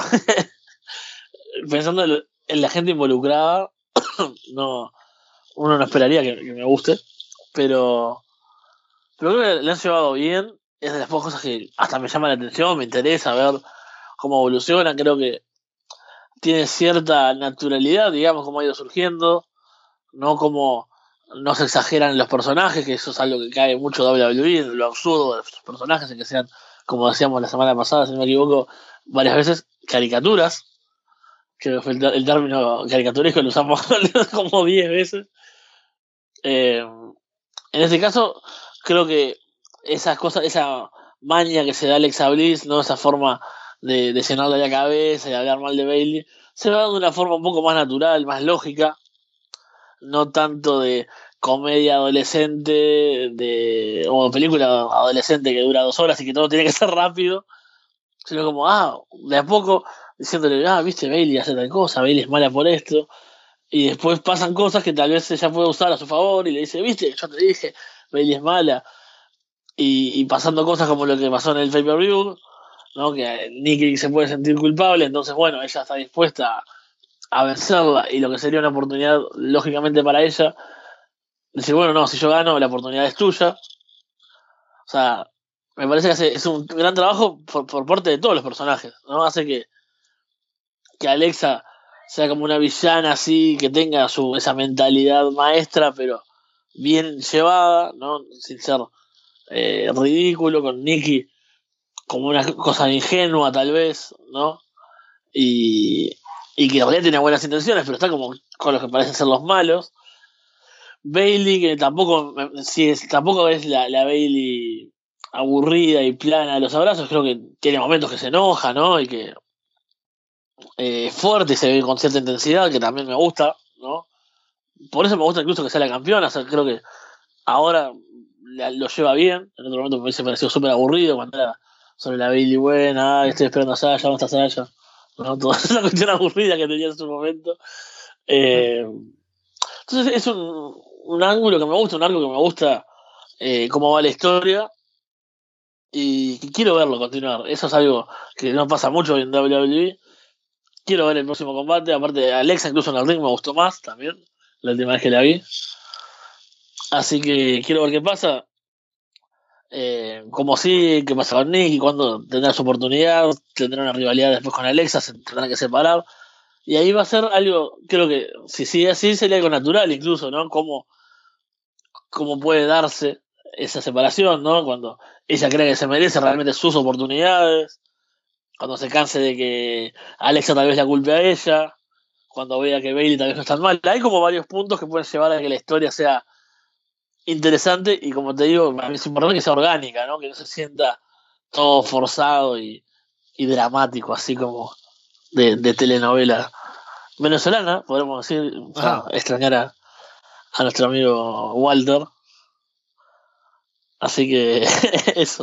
Pensando en la gente involucrada, no, uno no esperaría que me guste, pero, pero creo que le han llevado bien. Es de las pocas cosas que hasta me llama la atención, me interesa ver cómo evoluciona. Creo que tiene cierta naturalidad, digamos, cómo ha ido surgiendo, no como no se exageran los personajes, que eso es algo que cae mucho de WWE, lo absurdo de los personajes, en que sean, como decíamos la semana pasada, si no me equivoco, varias veces, caricaturas, que fue el término caricaturesco, lo usamos como 10 veces. En este caso, creo que esas cosas, esa maña que se da Alexa Bliss, ¿no? Esa forma de llenarle la cabeza y hablar mal de Bailey, se va de una forma un poco más natural, más lógica, no tanto de comedia adolescente o película adolescente que dura 2 horas y que todo tiene que ser rápido, sino como, de a poco diciéndole, viste, Bailey hace tal cosa, Bailey es mala por esto, y después pasan cosas que tal vez ella puede usar a su favor y le dice, viste, yo te dije, Bailey es mala, y pasando cosas como lo que pasó en el pay-per-view, ¿no? Que Nikki se puede sentir culpable, entonces bueno, ella está dispuesta a vencerla y lo que sería una oportunidad lógicamente para ella, decir, bueno, no, si yo gano, la oportunidad es tuya. O sea, me parece que es un gran trabajo por parte de todos los personajes, ¿no? Hace que Alexa sea como una villana así, que tenga esa mentalidad maestra, pero bien llevada, ¿no? Sin ser ridículo, con Nikki como una cosa ingenua tal vez, ¿no? Y, y que en realidad tiene buenas intenciones, pero está como con los que parecen ser los malos. Bailey, que tampoco es la Bailey aburrida y plana de los abrazos, creo que tiene momentos que se enoja, ¿no? Y que es fuerte y se ve con cierta intensidad, que también me gusta, ¿no? Por eso me gusta incluso que sea la campeona, o sea, creo que ahora lo lleva bien, en otro momento me hubiese parecido súper aburrido cuando era sobre la Bailey buena, estoy esperando a Sasha, ¿dónde está Sasha? ¿No? Toda esa cuestión aburrida que tenía en su momento. Eh, entonces es un ángulo que me gusta, un arco que me gusta, cómo va la historia y que quiero verlo continuar. Eso es algo que no pasa mucho en WWE. Quiero ver el próximo combate. Aparte de Alexa, incluso en el ring me gustó más también, la última vez que la vi. Así que quiero ver qué pasa. Como sí, qué pasa con Nick y cuándo tendrá su oportunidad. Tendrá una rivalidad después con Alexa, se tendrán que separar. Y ahí va a ser algo, creo que si sigue así sería algo natural incluso, ¿no? Cómo puede darse esa separación, ¿no? Cuando ella cree que se merece realmente sus oportunidades, cuando se canse de que Alexa tal vez la culpe a ella, cuando vea que Bailey tal vez no está mal. Hay como varios puntos que pueden llevar a que la historia sea interesante y como te digo, a mí es importante que sea orgánica, ¿no? Que no se sienta todo forzado y dramático, así como de telenovela venezolana, podemos decir, o sea, Ajá. extrañar a nuestro amigo Walter. Así que eso.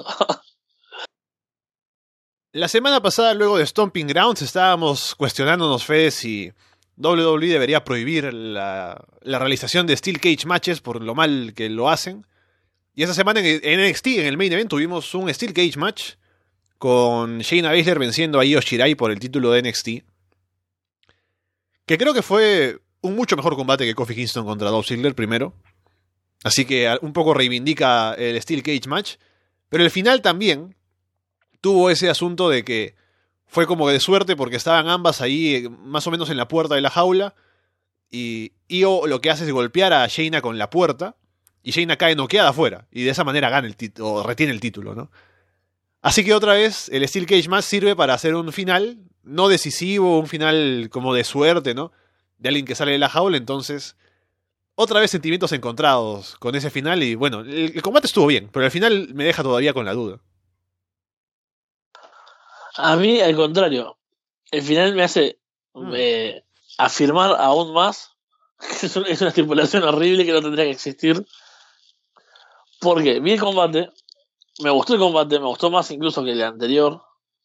La semana pasada, luego de Stomping Grounds, estábamos cuestionándonos, Fede, si WWE debería prohibir la realización de Steel Cage matches por lo mal que lo hacen. Y esa semana en NXT, en el main event, tuvimos un Steel Cage match con Shayna Baszler venciendo a Io Shirai por el título de NXT. Que creo que fue un mucho mejor combate que Kofi Kingston contra Dolph Ziggler primero. Así que un poco reivindica el Steel Cage match. Pero el final también tuvo ese asunto de que fue como de suerte porque estaban ambas ahí más o menos en la puerta de la jaula. Y Io lo que hace es golpear a Shayna con la puerta. Y Shayna cae noqueada afuera. Y de esa manera gana el título, o retiene el título, ¿no? Así que otra vez el Steel Cage match sirve para hacer un final no decisivo, un final como de suerte, ¿no? De alguien que sale de la jaula, entonces otra vez sentimientos encontrados con ese final y bueno, el combate estuvo bien, pero al final me deja todavía con la duda. A mí, al contrario, el final me hace Mm. afirmar aún más que es una estipulación horrible que no tendría que existir. Porque vi el combate, me gustó el combate, me gustó más incluso que el anterior.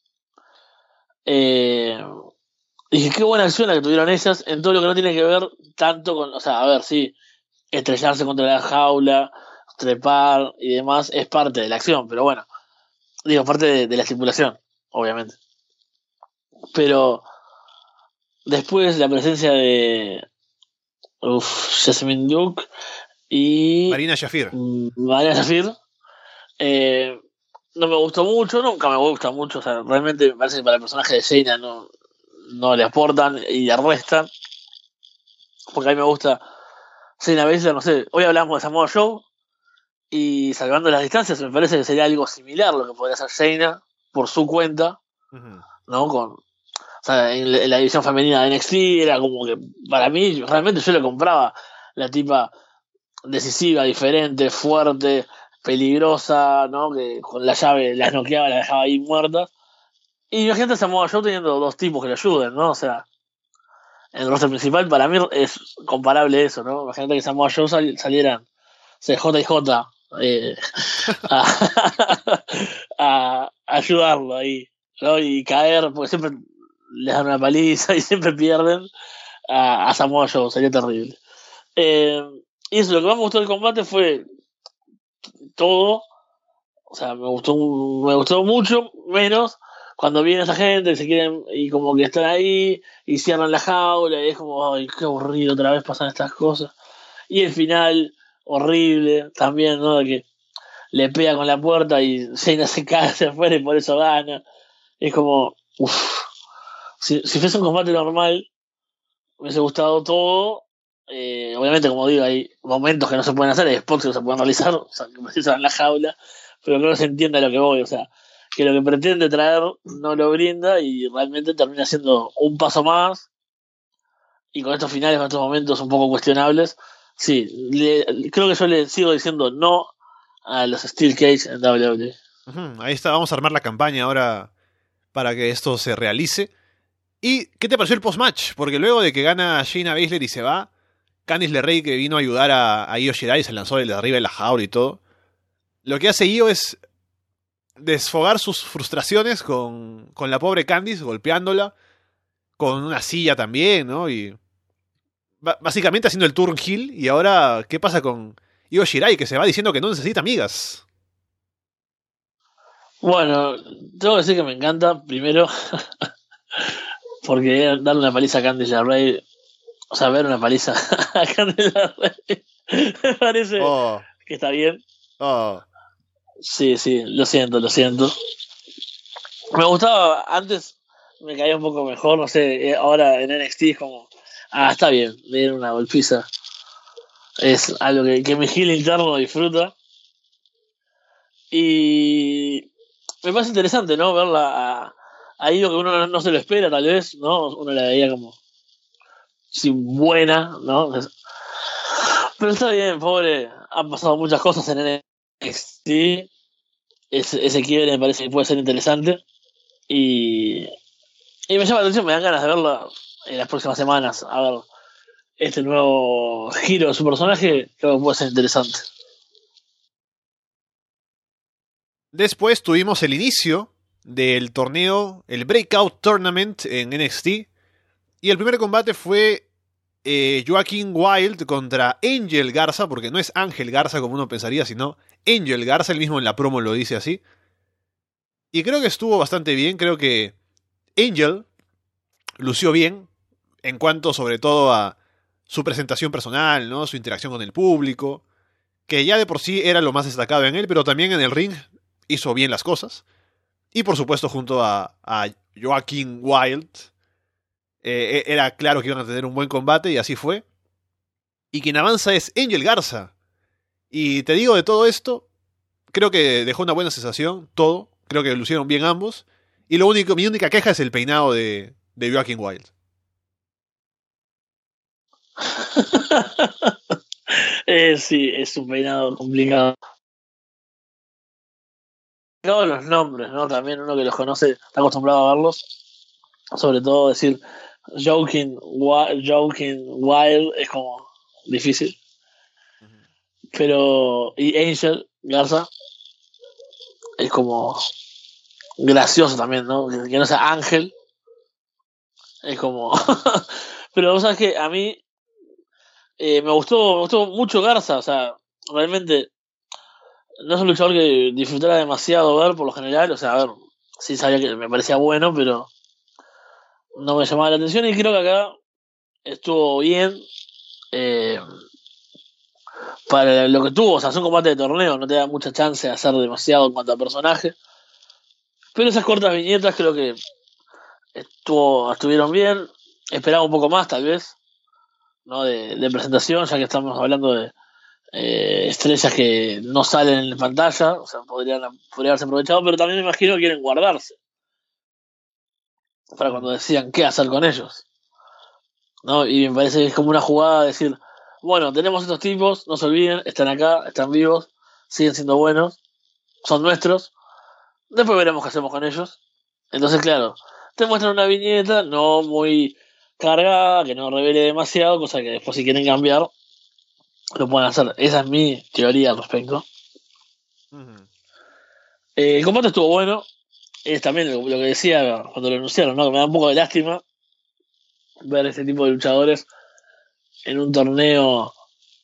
Eh, Dije, qué buena acción la que tuvieron ellas en todo lo que no tiene que ver tanto con, o sea, a ver, sí, estrellarse contra la jaula, trepar y demás es parte de la acción, pero bueno, digo, parte de la estipulación, obviamente. Pero después la presencia de Jasmine Duke y Marina Shafir. María Zafir, eh, no me gustó mucho, nunca me gusta mucho, o sea, realmente me parece que para el personaje de Jaina no le aportan y le restan, porque a mí me gusta Jaina Baszler, no sé, hoy hablamos de Samoa Joe y salvando las distancias me parece que sería algo similar lo que podría hacer Jaina por su cuenta, Ujú. ¿no? O sea, en la división femenina de NXT era como que para mí realmente yo le compraba la tipa decisiva, diferente, fuerte, peligrosa, ¿no? Que con la llave las noqueaba, las dejaba ahí muertas. Y imagínate a Samoa Joe teniendo dos tipos que le ayuden, ¿no? O sea, en el roster principal para mí es comparable eso, ¿no? Imagínate que Samoa Joe salieran CJ y J a, a ayudarlo ahí, ¿no? Y caer, porque siempre les dan una paliza y siempre pierden a Samoa Joe, sería terrible. Eh, y eso, lo que más me gustó del combate fue todo. O sea, me gustó mucho, menos cuando viene esa gente, se quieren, y como que están ahí, y cierran la jaula, y es como, ay, qué aburrido, otra vez pasan estas cosas. Y el final, horrible, también, ¿no? De que le pega con la puerta y Cena se cae hacia afuera y por eso gana. Es como, uff, si fuese un combate normal, me hubiese gustado todo. Obviamente, como digo, hay momentos que no se pueden hacer, hay spots que no se pueden realizar, o sea, que precisan en la jaula, pero creo que se entiende a lo que voy, o sea, que lo que pretende traer no lo brinda y realmente termina siendo un paso más, y con estos finales, con estos momentos un poco cuestionables, sí, creo que yo le sigo diciendo no a los Steel Cage en WWE. Ujú. Ahí está, vamos a armar la campaña ahora para que esto se realice. ¿Y qué te pareció el post-match? Porque luego de que gana Shayna Baszler y se va, Candice LeRae, que vino a ayudar a Io Shirai, se lanzó desde arriba de la jaula y todo. Lo que hace Io es desfogar sus frustraciones con la pobre Candice, golpeándola, con una silla también, ¿no? Y básicamente haciendo el turn heel. Y ahora, ¿qué pasa con Io Shirai, que se va diciendo que no necesita amigas? Bueno, tengo que decir que me encanta, primero, porque darle una paliza a Candice LeRae, o sea, ver una paliza a Candice LeRae, me parece Oh, que está bien. oh. Sí, sí, lo siento, lo siento. Me gustaba, antes me caía un poco mejor, no sé, ahora en NXT es como, está bien, le dieron una golpiza. Es algo que mi heel interno disfruta. Y me parece interesante, ¿no? Verla ahí lo que uno no se lo espera, tal vez, ¿no? Uno la veía como sí, buena, ¿no? Pero está bien, pobre. Han pasado muchas cosas en NXT. Ese quiebre me parece que puede ser interesante. Y, y me llama la atención, me dan ganas de verla en las próximas semanas. A ver, este nuevo giro de su personaje creo que puede ser interesante. Después tuvimos el inicio del torneo, el Breakout Tournament en NXT. Y el primer combate fue Joaquin Wilde contra Angel Garza, porque no es Ángel Garza como uno pensaría, sino Angel Garza, él mismo en la promo lo dice así. Y creo que estuvo bastante bien, creo que Angel lució bien en cuanto sobre todo a su presentación personal, ¿no? Su interacción con el público, que ya de por sí era lo más destacado en él, pero también en el ring hizo bien las cosas. Y por supuesto junto a Joaquin Wilde, era claro que iban a tener un buen combate y así fue. Y quien avanza es Angel Garza. Y te digo de todo esto, creo que dejó una buena sensación, todo. Creo que lucieron bien ambos. Y mi única queja es el peinado de Joaquin Wilde. Sí, es un peinado complicado. Todos los nombres, ¿no? También uno que los conoce está acostumbrado a verlos. Sobre todo decir Joking Wild es como difícil. Pero, y Angel Garza es como gracioso también, ¿no? Que no sea Ángel, es como. Pero vos sabés que a mí me gustó mucho Garza, o sea, realmente no es un luchador que disfrutara demasiado ver por lo general, o sea, a ver, sí sabía que me parecía bueno, pero no me llamaba la atención y creo que acá estuvo bien. eh, para lo que tuvo, o sea, es un combate de torneo, no te da mucha chance de hacer demasiado en cuanto a personaje. Pero esas cortas viñetas creo que estuvieron bien. Esperaba un poco más, tal vez, ¿no? De presentación, ya que estamos hablando de estrellas que no salen en pantalla, o sea, podría haberse aprovechado, pero también me imagino que quieren guardarse para cuando decidan qué hacer con ellos, ¿no? Y me parece que es como una jugada de decir, bueno, tenemos estos tipos, no se olviden, están acá, están vivos, siguen siendo buenos, son nuestros, después veremos qué hacemos con ellos. Entonces, claro, te muestran una viñeta no muy cargada, que no revele demasiado, cosa que después si quieren cambiar, lo pueden hacer. Esa es mi teoría al respecto. Uh-huh. El combate estuvo bueno. Es también lo que decía cuando lo anunciaron, ¿no? Que me da un poco de lástima ver este tipo de luchadores en un torneo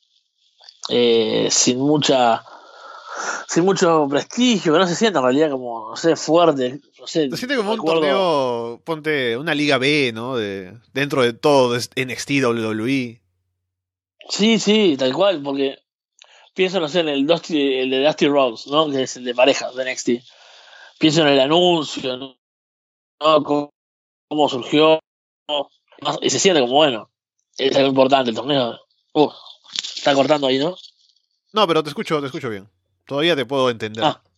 sin sin mucho prestigio, que no se sienta en realidad como, no sé, fuerte. No sé, Se siente como un recuerdo. torneo, ponte una liga B, ¿no? Dentro de todo, de NXT, WWE. Sí, sí, tal cual, porque pienso, no sé, en el de Dusty Rhodes, ¿no? Que es el de pareja de NXT. Pienso en el anuncio, ¿no? Cómo surgió, ¿no? Y se siente como bueno. Es algo importante el torneo. Está cortando ahí, ¿no? No, pero te escucho bien. Todavía te puedo entender. Ah,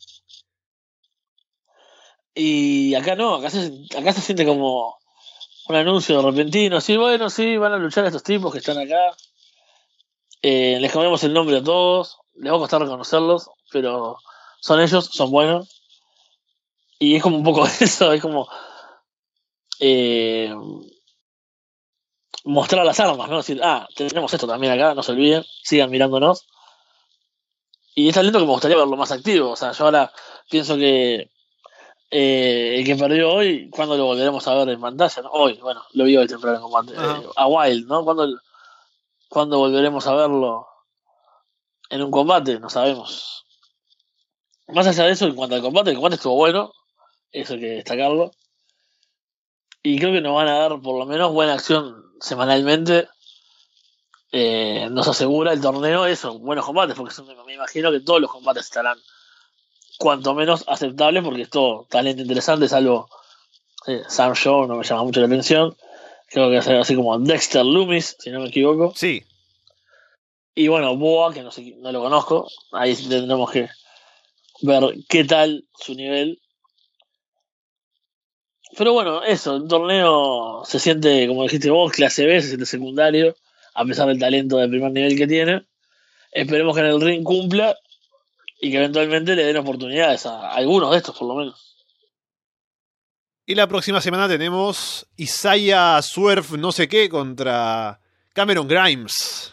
y acá no, acá se siente como un anuncio repentino. Sí, bueno, sí, van a luchar estos tipos que están acá. Les cambiamos el nombre a todos. Les va a costar reconocerlos, pero son ellos, son buenos. Y es como un poco eso, es como eh, mostrar las armas, ¿no? Decir, tenemos esto también acá, no se olviden, sigan mirándonos. Y es talento que me gustaría verlo más activo. O sea, yo ahora pienso que el que perdió hoy, ¿cuándo lo volveremos a ver en pantalla? ¿No? Hoy, bueno, lo vi hoy temprano en combate. Ajá. A Wild, ¿no? ¿Cuándo volveremos a verlo en un combate? No sabemos. Más allá de eso, en cuanto al combate, el combate estuvo bueno, eso hay que destacarlo. Y creo que nos van a dar por lo menos buena acción semanalmente. Nos asegura el torneo eso, buenos combates, porque me imagino que todos los combates estarán cuanto menos aceptables, porque es todo talento interesante, salvo Sam Show, no me llama mucho la atención. Creo que es algo así como Dexter Loomis, si no me equivoco. Sí. Y bueno, Boa, que no sé, no lo conozco. Ahí sí tendremos que ver qué tal su nivel. Pero bueno, eso, un torneo se siente, como dijiste vos, clase B, se siente secundario, a pesar del talento de primer nivel que tiene. Esperemos que en el ring cumpla y que eventualmente le den oportunidades a algunos de estos, por lo menos. Y la próxima semana tenemos Isaiah Swerve no sé qué contra Cameron Grimes.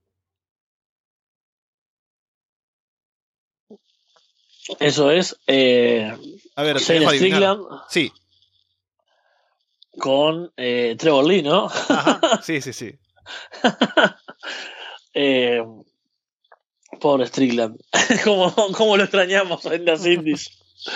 Eso es A ver, te Shane dejo adivinar. Strickland Sí. con Trevor Lee, ¿no? Ajá. Sí, sí, sí. eh, Pobre Strickland. ¿Cómo lo extrañamos en las indies?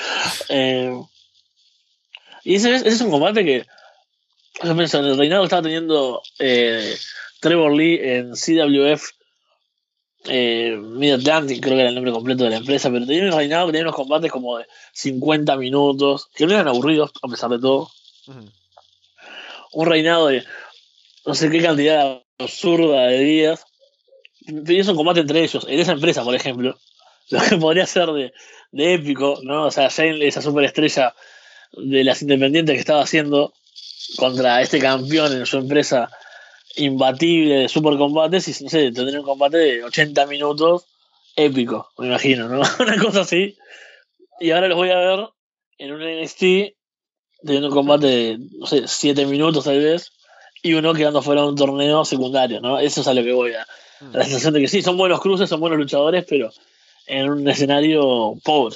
Y ese es un combate que, yo pienso, en el reinado que estaba teniendo Trevor Lee en CWF Mid Atlantic, creo que era el nombre completo de la empresa, pero tenía un reinado que tenía unos combates como de 50 minutos, que no eran aburridos a pesar de todo. Ujú. Un reinado de no sé qué cantidad absurda de días. Tenías un combate entre ellos, en esa empresa, por ejemplo, lo que podría ser de épico, ¿no? O sea, Shane, esa superestrella de las independientes que estaba haciendo contra este campeón en su empresa imbatible de super combates y no sé, tendría un combate de 80 minutos épico, me imagino, ¿no? Una cosa así. Y ahora los voy a ver en un NXT teniendo un combate de, no sé, 7 minutos tal vez y uno quedando fuera de un torneo secundario, ¿no? Eso es a lo que voy a la sensación de que sí, son buenos cruces, son buenos luchadores, pero en un escenario pobre.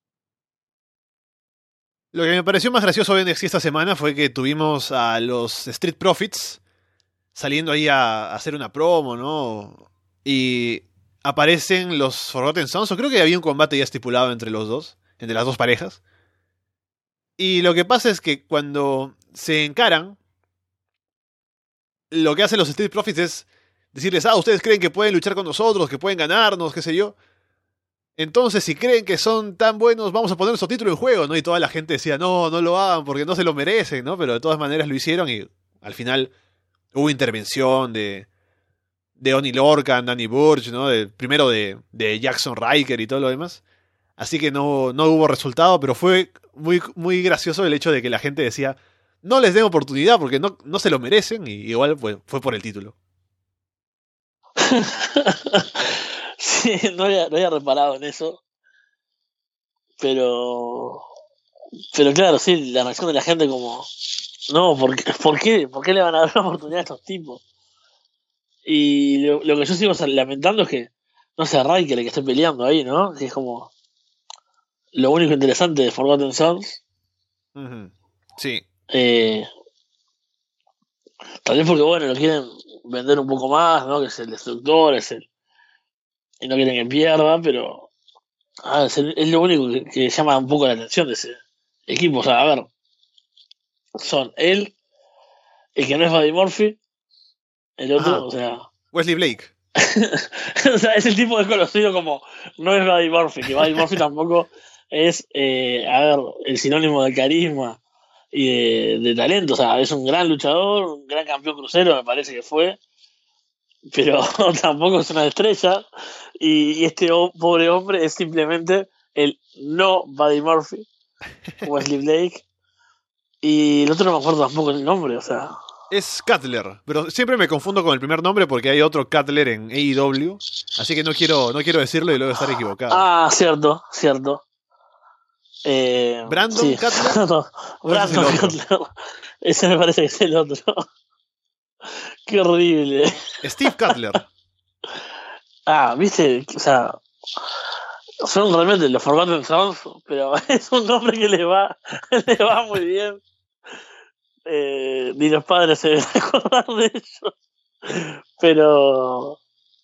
Lo que me pareció más gracioso de NXT esta semana fue que tuvimos a los Street Profits saliendo ahí a hacer una promo, ¿no? Y aparecen los Forgotten Sons, o creo que había un combate ya estipulado entre los dos, entre las dos parejas. Y lo que pasa es que cuando se encaran, lo que hacen los Street Profits es decirles, ustedes creen que pueden luchar con nosotros, que pueden ganarnos, qué sé yo. Entonces, si creen que son tan buenos, vamos a poner nuestro título en juego, ¿no? Y toda la gente decía, no, no lo hagan porque no se lo merecen, ¿no? Pero de todas maneras lo hicieron y al final hubo intervención de Oni Lorcan, Danny Burch, ¿no? Primero de Jackson Riker y todo lo demás. Así que no, no hubo resultado, pero fue muy, muy gracioso el hecho de que la gente decía, no les den oportunidad porque no, no se lo merecen y igual fue por el título. Sí, no había reparado en eso, pero pero claro, sí, la reacción de la gente como, no, ¿por qué le van a dar una oportunidad a estos tipos? Y lo que yo sigo lamentando es que no sea Riker el que esté peleando ahí, ¿no? Que es como lo único interesante de Forgotten Sons. Ujú. Sí. Eh, Tal vez porque, bueno, lo quieren vender un poco más, ¿no? Que es el destructor, y no quieren que pierda, pero es lo único que llama un poco la atención de ese equipo. O sea, a ver, son él, el que no es Buddy Murphy, el otro, Ajá. o sea, Wesley Blake. o sea, es el tipo desconocido como no es Buddy Murphy, que Buddy Murphy tampoco es, a ver, el sinónimo de carisma y de talento. O sea, es un gran luchador, un gran campeón crucero, me parece que fue, pero tampoco es una estrella. Y este pobre hombre es simplemente el no Buddy Murphy, Wesley Blake. Y el otro no me acuerdo tampoco el nombre, o sea. Es Cutler, pero siempre me confundo con el primer nombre porque hay otro Cutler en AEW, así que no quiero decirlo y luego estar equivocado. Ah, cierto, cierto. ¿Brandon Sí, Cutler? no, ¿O ese es el Brandon otro? Cutler. Ese me parece que es el otro. Qué horrible. Steve Cutler. Viste, o sea, son realmente los Forgotten Sons, pero es un nombre que le va muy bien. Ni los padres se deben acordar de ellos. Pero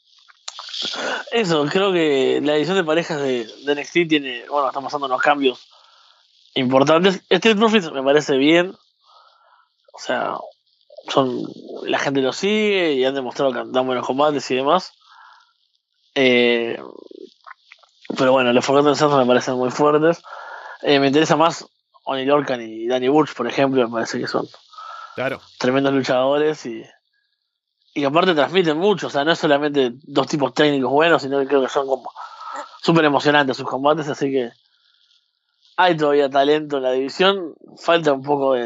eso, creo que la edición de parejas de NXT tiene, bueno, están pasando unos cambios importantes. Street Profits me parece bien. O sea, la gente lo sigue y han demostrado que dan buenos combates y demás. Eh, pero bueno, los Forgotten Sons me parecen muy fuertes. Me interesa más Oni Lorcan y Danny Burch, por ejemplo, me parece que son Claro. tremendos luchadores y aparte transmiten mucho. O sea, no es solamente dos tipos técnicos buenos, sino que creo que son como súper emocionantes sus combates, así que hay todavía talento en la división, falta un poco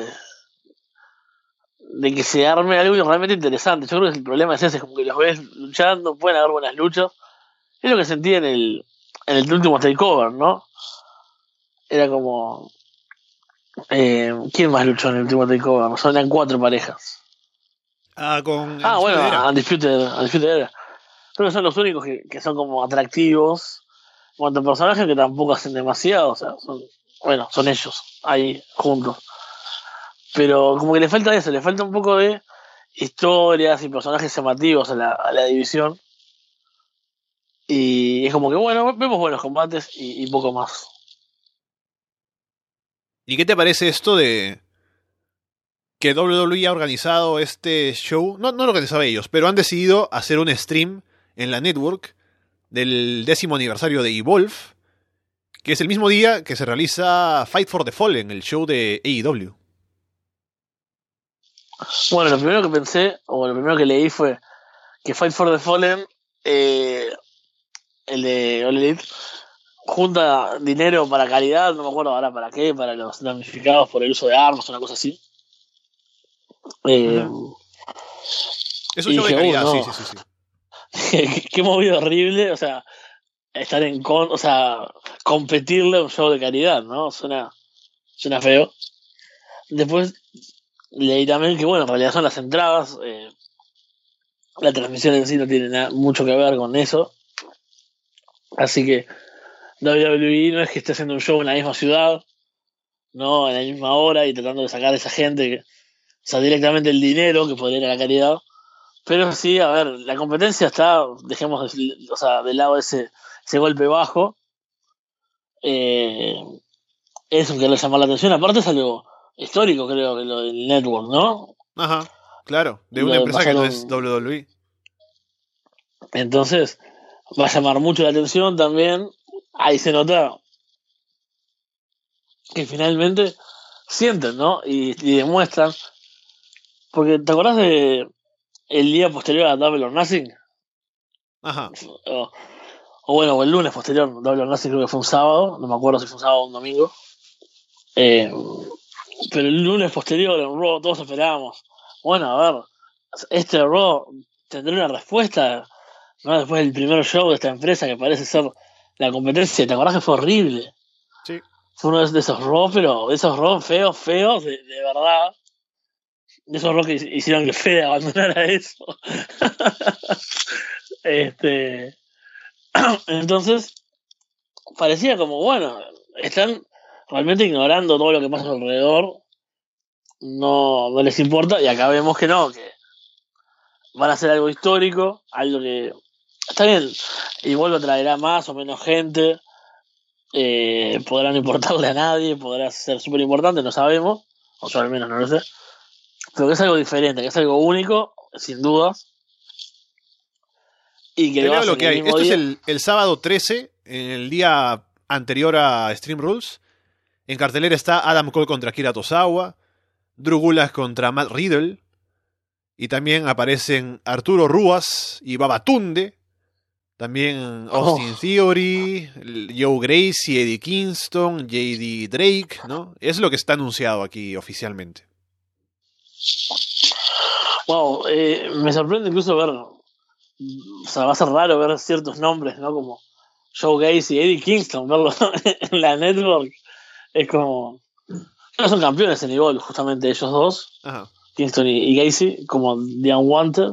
de que se arme algo realmente interesante. Yo creo que el problema es ese, es como que los ves luchando, pueden haber buenas luchas. Es lo que sentí en el último takeover, ¿no? Era como... ¿quién más luchó en el último takeover? Eran 4 parejas. Con Bueno, Undisputed Era. Undisputed Era. Creo que son los únicos que son como atractivos en cuanto a personajes, que tampoco hacen demasiado, o sea, son ellos ahí juntos. Pero como que le falta eso, le falta un poco de historias y personajes llamativos a la división. Y es como que, bueno, vemos buenos combates y poco más. ¿Y qué te parece esto de que WWE ha organizado este show? No, no lo organizaba ellos, pero han decidido hacer un stream en la network del 10º aniversario de Evolve, que es el mismo día que se realiza Fight for the Fallen, el show de AEW. Bueno, lo primero que pensé, o lo primero que leí fue que Fight for the Fallen, el de All Elite, junta dinero para caridad, no me acuerdo ahora para qué, para los damnificados por el uso de armas, una cosa así. Es un Y show de dije, calidad, no, sí. qué movida horrible, o sea, estar o sea, competirle a un show de caridad, ¿no? Suena feo. Después leí también que, bueno, en realidad son las entradas, la transmisión en sí no tiene mucho que ver con eso. Así que WWE no es que esté haciendo un show en la misma ciudad, no en la misma hora y tratando de sacar a esa gente, o sea, directamente el dinero que podría ir a la caridad. Pero sí, a ver, la competencia está, dejemos o sea, de lado ese golpe bajo. Eh, es un querer llamar la atención. Aparte es algo histórico, creo, que lo del network, ¿no? Ajá, claro, de una Lo de empresa que pasar no es WWE. Entonces, va a llamar mucho la atención también. Ahí se nota que finalmente sienten, ¿no? Y demuestran. Porque, ¿te acordás de el día posterior a Double or Nothing? Ajá. O, o bueno, o el lunes posterior, Double or Nothing creo que fue un sábado, no me acuerdo si fue un sábado o un domingo. Eh, pero el lunes posterior en Raw todos esperábamos. Bueno, a ver, este Raw tendrá una respuesta, ¿no? Después del primer show de esta empresa que parece ser la competencia. ¿Te acordás que fue horrible? Sí. Fue uno de esos Raw, pero de esos Raw feos, de verdad. De esos Raw que hicieron que Fede abandonara eso. este, entonces, parecía como, bueno, están realmente ignorando todo lo que pasa alrededor. No les importa, y acá vemos que no, que van a hacer algo histórico, algo que está bien, igual lo traerá más o menos gente, podrá no importarle a nadie, podrá ser súper importante, no sabemos, o yo al menos no lo sé, pero que es algo diferente, que es algo único, sin dudas, y que Te lo leo lo hacen que el hay. mismo Esto es día. el sábado 13, en el día anterior a Stream Rules. En cartelera está Adam Cole contra Akira Tozawa, Drew Gulak contra Matt Riddle, y también aparecen Arturo Ruas y Babatunde. También Austin Oh, Theory, Joe Gracie, Eddie Kingston, JD Drake, ¿no? Es lo que está anunciado aquí oficialmente. wow, me sorprende incluso ver, o sea, va a ser raro ver ciertos nombres, ¿no? Como Joe Gacy y Eddie Kingston, verlo en la network, es como... No son campeones en Evolve, justamente ellos dos, Ajá. Kingston y Gacy, como The Unwanted.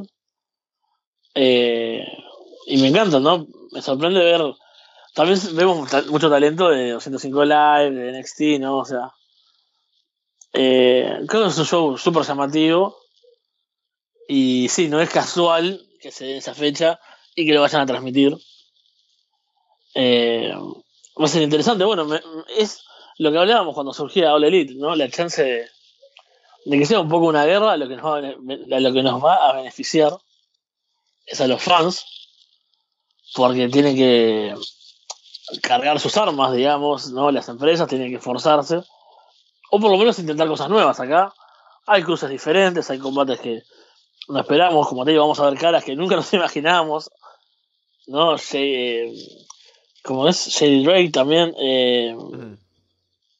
Eh, y me encanta, ¿no? Me sorprende ver. También vemos mucho talento de 205 Live, de NXT, ¿no? O sea, creo que es un show súper llamativo. Y sí, no es casual que se dé esa fecha y que lo vayan a transmitir. Va a ser interesante. Bueno, es lo que hablábamos cuando surgía All Elite, ¿no? La chance de que sea un poco una guerra, lo que a lo que nos va a beneficiar es a los fans, porque tienen que cargar sus armas, digamos, ¿no? Las empresas tienen que esforzarse, o por lo menos intentar cosas nuevas acá. Hay cruces diferentes, hay combates que no esperamos, como te digo, vamos a ver caras que nunca nos imaginábamos, ¿no? Como es Shady Drake también, Ujú.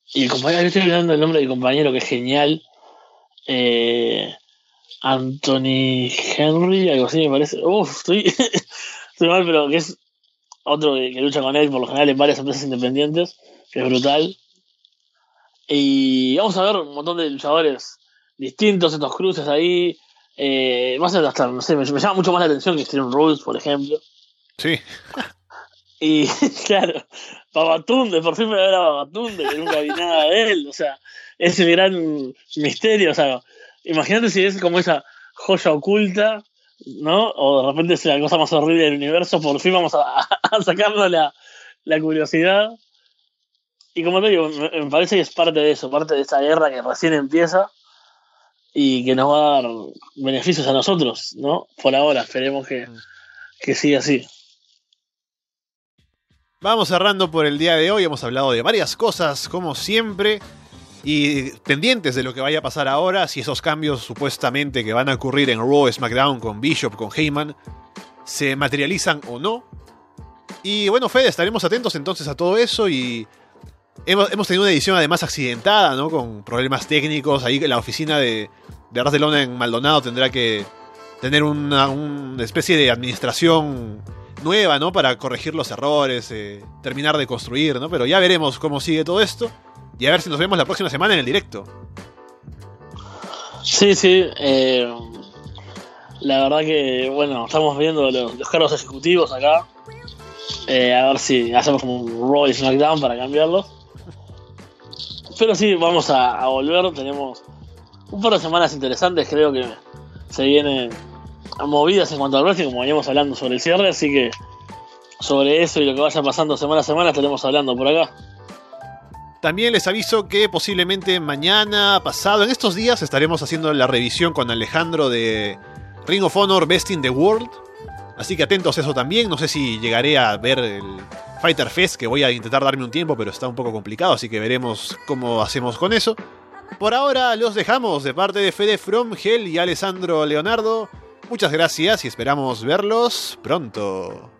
Y el compañero, yo estoy olvidando el nombre del compañero que es genial. Eh, Anthony Henry, algo así me parece. Uf, estoy mal, pero que es otro que lucha con él por lo general en varias empresas independientes, que es brutal. Y vamos a ver un montón de luchadores distintos, estos cruces ahí. Más hasta, no sé, me llama mucho más la atención que Extreme Rules, por ejemplo. Sí. Y claro, Babatunde, por fin me voy a ver a Babatunde, que nunca vi nada de él. O sea, ese gran misterio. O sea, imagínate si es como esa joya oculta, ¿no? O de repente es la cosa más horrible del universo. Por fin vamos a sacarnos la curiosidad. Y como te digo, me parece que es parte de eso, parte de esa guerra que recién empieza y que nos va a dar beneficios a nosotros, ¿no? Por ahora, esperemos que siga así. Vamos cerrando por el día de hoy. Hemos hablado de varias cosas, como siempre, y pendientes de lo que vaya a pasar ahora, si esos cambios supuestamente que van a ocurrir en Raw, SmackDown, con Bishop, con Heyman, se materializan o no. Y bueno, Fede, estaremos atentos entonces a todo eso. Y hemos tenido una edición además accidentada, ¿no? Con problemas técnicos. Ahí la oficina de Ras de Lona en Maldonado tendrá que tener una especie de administración nueva, ¿no? Para corregir los errores, terminar de construir, ¿no? Pero ya veremos cómo sigue todo esto. Y a ver si nos vemos la próxima semana en el directo. Sí, sí. La verdad que, bueno, estamos viendo los cargos ejecutivos acá. A ver si hacemos como un Raw y SmackDown para cambiarlos. Pero sí, vamos a volver. Tenemos un par de semanas interesantes. Creo que se vienen movidas en cuanto al wrestling, como veníamos hablando sobre el cierre. Así que sobre eso y lo que vaya pasando semana a semana estaremos hablando por acá. También les aviso que posiblemente mañana, pasado, en estos días estaremos haciendo la revisión con Alejandro de Ring of Honor Best in the World. Así que atentos a eso también. No sé si llegaré a ver el Fighter Fest, que voy a intentar darme un tiempo, pero está un poco complicado, así que veremos cómo hacemos con eso. Por ahora los dejamos de parte de Fede From Hell y Alessandro Leonardo. Muchas gracias y esperamos verlos pronto.